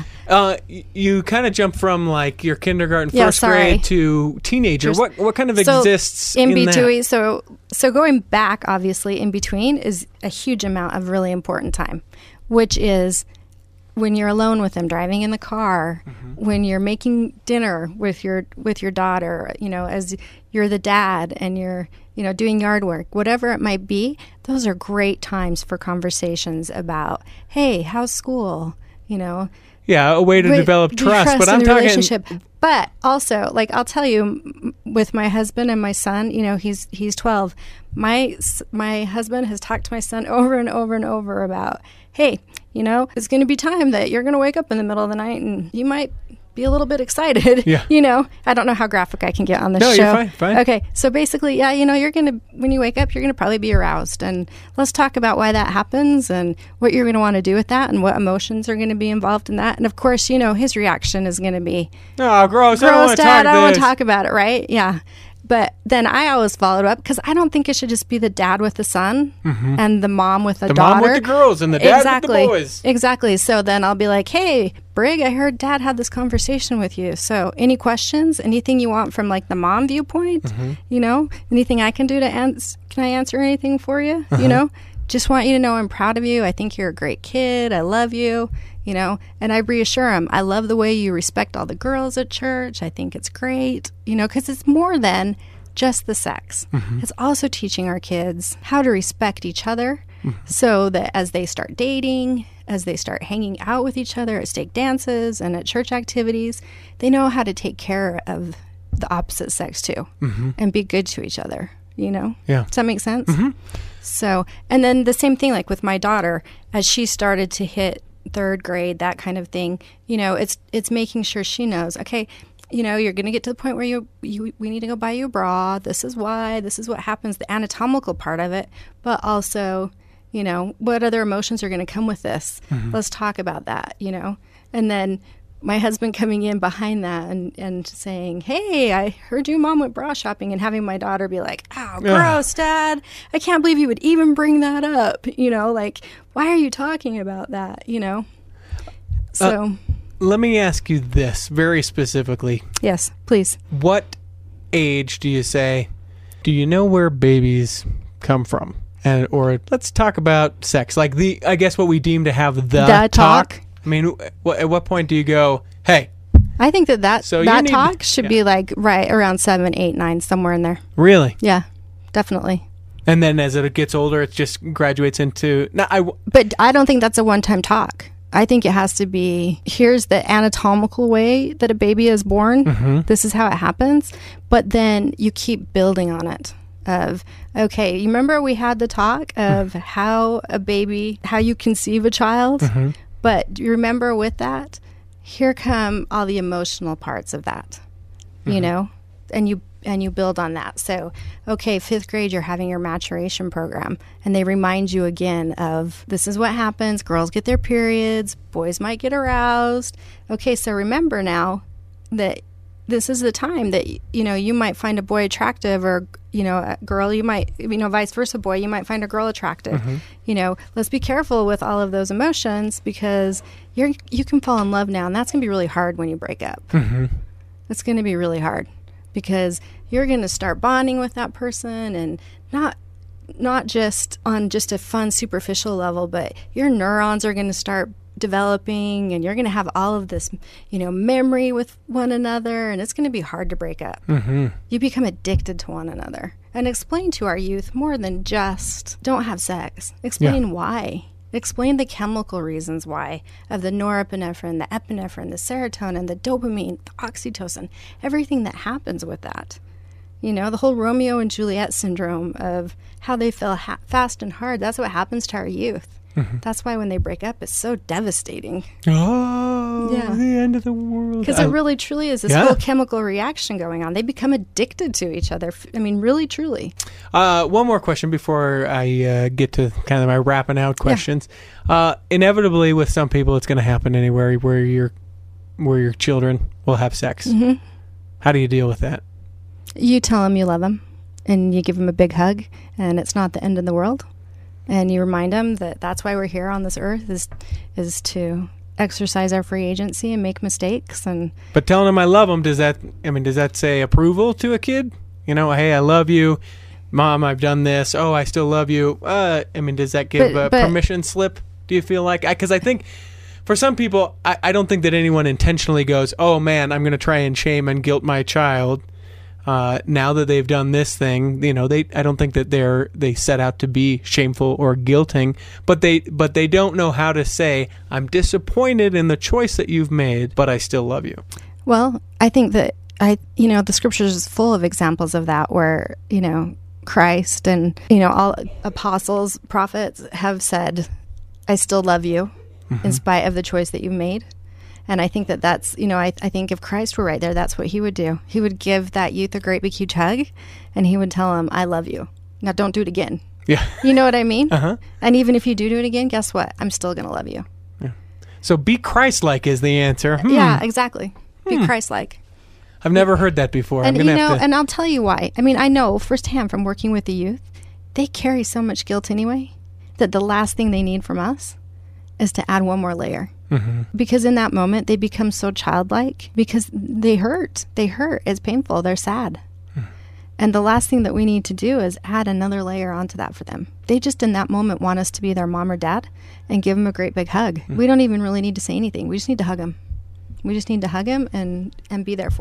You kind of jump from like your kindergarten, first grade to teenager. What kind of exists in between? That? So going back, obviously, in between is a huge amount of really important time, which is when you're alone with them, driving in the car, when you're making dinner with your daughter, as you're the dad and you're doing yard work, whatever it might be. Those are great times for conversations about, hey, how's school? Yeah, a way to develop trust. But I'm talking relationship. But also, like I'll tell you, with my husband and my son, he's 12. My husband has talked to my son over and over and over about, hey, it's going to be time that you're going to wake up in the middle of the night and you might be a little bit excited. Yeah. I don't know how graphic I can get on this show. No, you're fine. Okay. So basically, yeah, you're going to, when you wake up, you're going to probably be aroused. And let's talk about why that happens and what you're going to want to do with that and what emotions are going to be involved in that. And of course, his reaction is going to be, oh, gross. Dad, I don't want to talk about it, right? Yeah. But then I always followed up because I don't think it should just be the dad with the son and the mom with the daughter. The mom with the girls and the dad with the boys. Exactly. So then I'll be like, hey, Brig, I heard Dad had this conversation with you. So any questions? Anything you want from like the mom viewpoint? Anything I can do to answer? Can I answer anything for you? Just want you to know I'm proud of you. I think you're a great kid. I love you. And I reassure him, I love the way you respect all the girls at church. I think it's great, because it's more than just the sex. It's also teaching our kids how to respect each other so that as they start dating, as they start hanging out with each other at stake dances and at church activities, they know how to take care of the opposite sex too and be good to each other, you know? Yeah. Does that make sense? So, and then the same thing like with my daughter, as she started to hit 3rd grade, that kind of thing, you know, it's making sure she knows, okay, you know, you're going to get to the point where we need to go buy you a bra. This is why, this is what happens, the anatomical part of it, but also, you know, what other emotions are going to come with this? Let's talk about that, you know? And then my husband coming in behind that and saying, hey, I heard you mom went bra shopping, and having my daughter be like, oh, gross, Dad. I can't believe you would even bring that up. You know, like, why are you talking about that? You know? So. Let me ask you this very specifically. Yes, please. What age do you say, do you know where babies come from? And or let's talk about sex. Like I guess what we deem to have the talk. I mean, at what point do you go, hey? I think that so that talk should be like right around 7, 8, 9, somewhere in there. Really? Yeah, definitely. And then as it gets older, it just graduates into... But I don't think that's a one-time talk. I think it has to be, here's the anatomical way that a baby is born. This is how it happens. But then you keep building on it. Of, okay, you remember we had the talk of how you conceive a child? But you remember with that, here come all the emotional parts of that, you know, and you build on that. So, okay, 5th grade, you're having your maturation program, and they remind you again of this is what happens. Girls get their periods, boys might get aroused. Okay, so remember now that this is the time that, you know, you might find a boy attractive, or, you know, a girl, you might, you know, vice versa, boy, you might find a girl attractive. You know, let's be careful with all of those emotions, because you can fall in love now, and that's going to be really hard when you break up. It's going to be really hard, because you're going to start bonding with that person, and not just on just a fun superficial level, but your neurons are going to start developing, and you're going to have all of this, you know, memory with one another, and it's going to be hard to break up. You become addicted to one another. And explain to our youth more than just don't have sex. Explain why. Explain the chemical reasons why of the norepinephrine, the epinephrine, the serotonin, the dopamine, the oxytocin, everything that happens with that. You know, the whole Romeo and Juliet syndrome of how they fell fast and hard. That's what happens to our youth. That's why when they break up, it's so devastating. Oh, the end of the world. Because it really, truly is this whole chemical reaction going on. They become addicted to each other. I mean, really, truly. One more question before I get to kind of my wrapping out questions. Inevitably, with some people, it's going to happen anywhere where your children will have sex. How do you deal with that? You tell them you love them, and you give them a big hug, and it's not the end of the world. And you remind them that that's why we're here on this earth is to exercise our free agency and make mistakes. But telling them I love them, does that say approval to a kid? You know, hey, I love you, Mom, I've done this. Oh, I still love you. Does that give a permission slip? Do you feel like? Because I think for some people, I don't think that anyone intentionally goes, oh man, I'm going to try and shame and guilt my child. Now that they've done this thing, you know, I don't think that they set out to be shameful or guilting, but they don't know how to say, I'm disappointed in the choice that you've made, but I still love you. Well, I think that the scriptures is full of examples of that, where, you know, Christ and, you know, all apostles, prophets have said, I still love you in spite of the choice that you've made. And I think that's, you know, I think if Christ were right there, that's what he would do. He would give that youth a great big huge hug, and he would tell him, I love you. Now don't do it again. Yeah. You know what I mean? And even if you do it again, guess what? I'm still going to love you. Yeah. So be Christ-like is the answer. Yeah, exactly. Be Christ-like. I've never heard that before. And, and I'll tell you why. I mean, I know firsthand from working with the youth, they carry so much guilt anyway, that the last thing they need from us is to add one more layer. Because in that moment, they become so childlike, because they hurt. They hurt. It's painful. They're sad. And the last thing that we need to do is add another layer onto that for them. They just in that moment want us to be their mom or dad and give them a great big hug. We don't even really need to say anything. We just need to hug them. We just need to hug them and be there for them.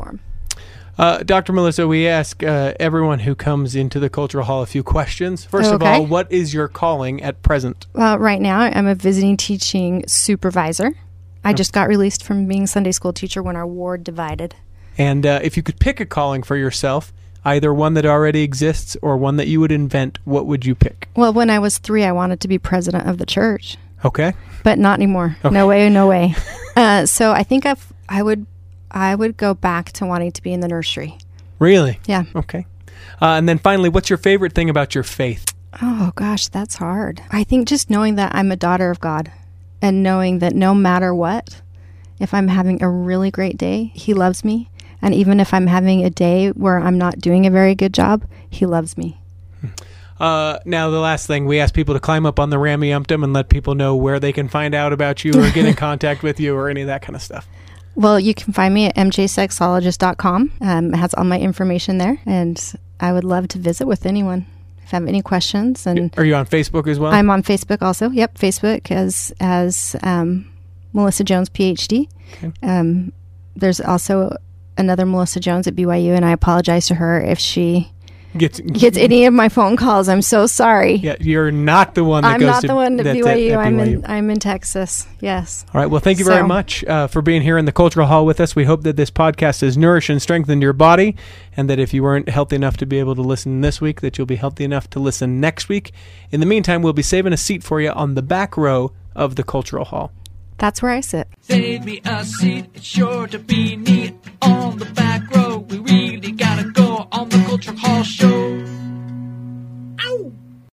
Dr. Melissa, we ask everyone who comes into the Cultural Hall a few questions. First of all, what is your calling at present? Well, right now I'm a visiting teaching supervisor. I just got released from being Sunday school teacher when our ward divided. And if you could pick a calling for yourself, either one that already exists or one that you would invent, what would you pick? Well, when I was 3, I wanted to be president of the church. Okay. But not anymore. Okay. No way, no way. So I think I would go back to wanting to be in the nursery. Really? Yeah. Okay. And then finally, what's your favorite thing about your faith? Oh, gosh, that's hard. I think just knowing that I'm a daughter of God and knowing that no matter what, if I'm having a really great day, He loves me. And even if I'm having a day where I'm not doing a very good job, He loves me. Now, the last thing, we ask people to climb up on the Rameumptom and let people know where they can find out about you or get in contact with you or any of that kind of stuff. Well, you can find me at mjsexologist.com. It has all my information there, and I would love to visit with anyone if I have any questions. And are you on Facebook as well? I'm on Facebook also. Yep, Facebook as Melissa Jones, PhD. Okay. There's also another Melissa Jones at BYU, and I apologize to her if she gets any of my phone calls. I'm so sorry. Yeah, you're not the one that goes to BYU. I'm not the one at BYU. I'm in Texas. Yes. All right. Well, thank you very much for being here in the Cultural Hall with us. We hope that this podcast has nourished and strengthened your body, and that if you weren't healthy enough to be able to listen this week, that you'll be healthy enough to listen next week. In the meantime, we'll be saving a seat for you on the back row of the Cultural Hall. That's where I sit. Save me a seat. It's sure to be neat on the back.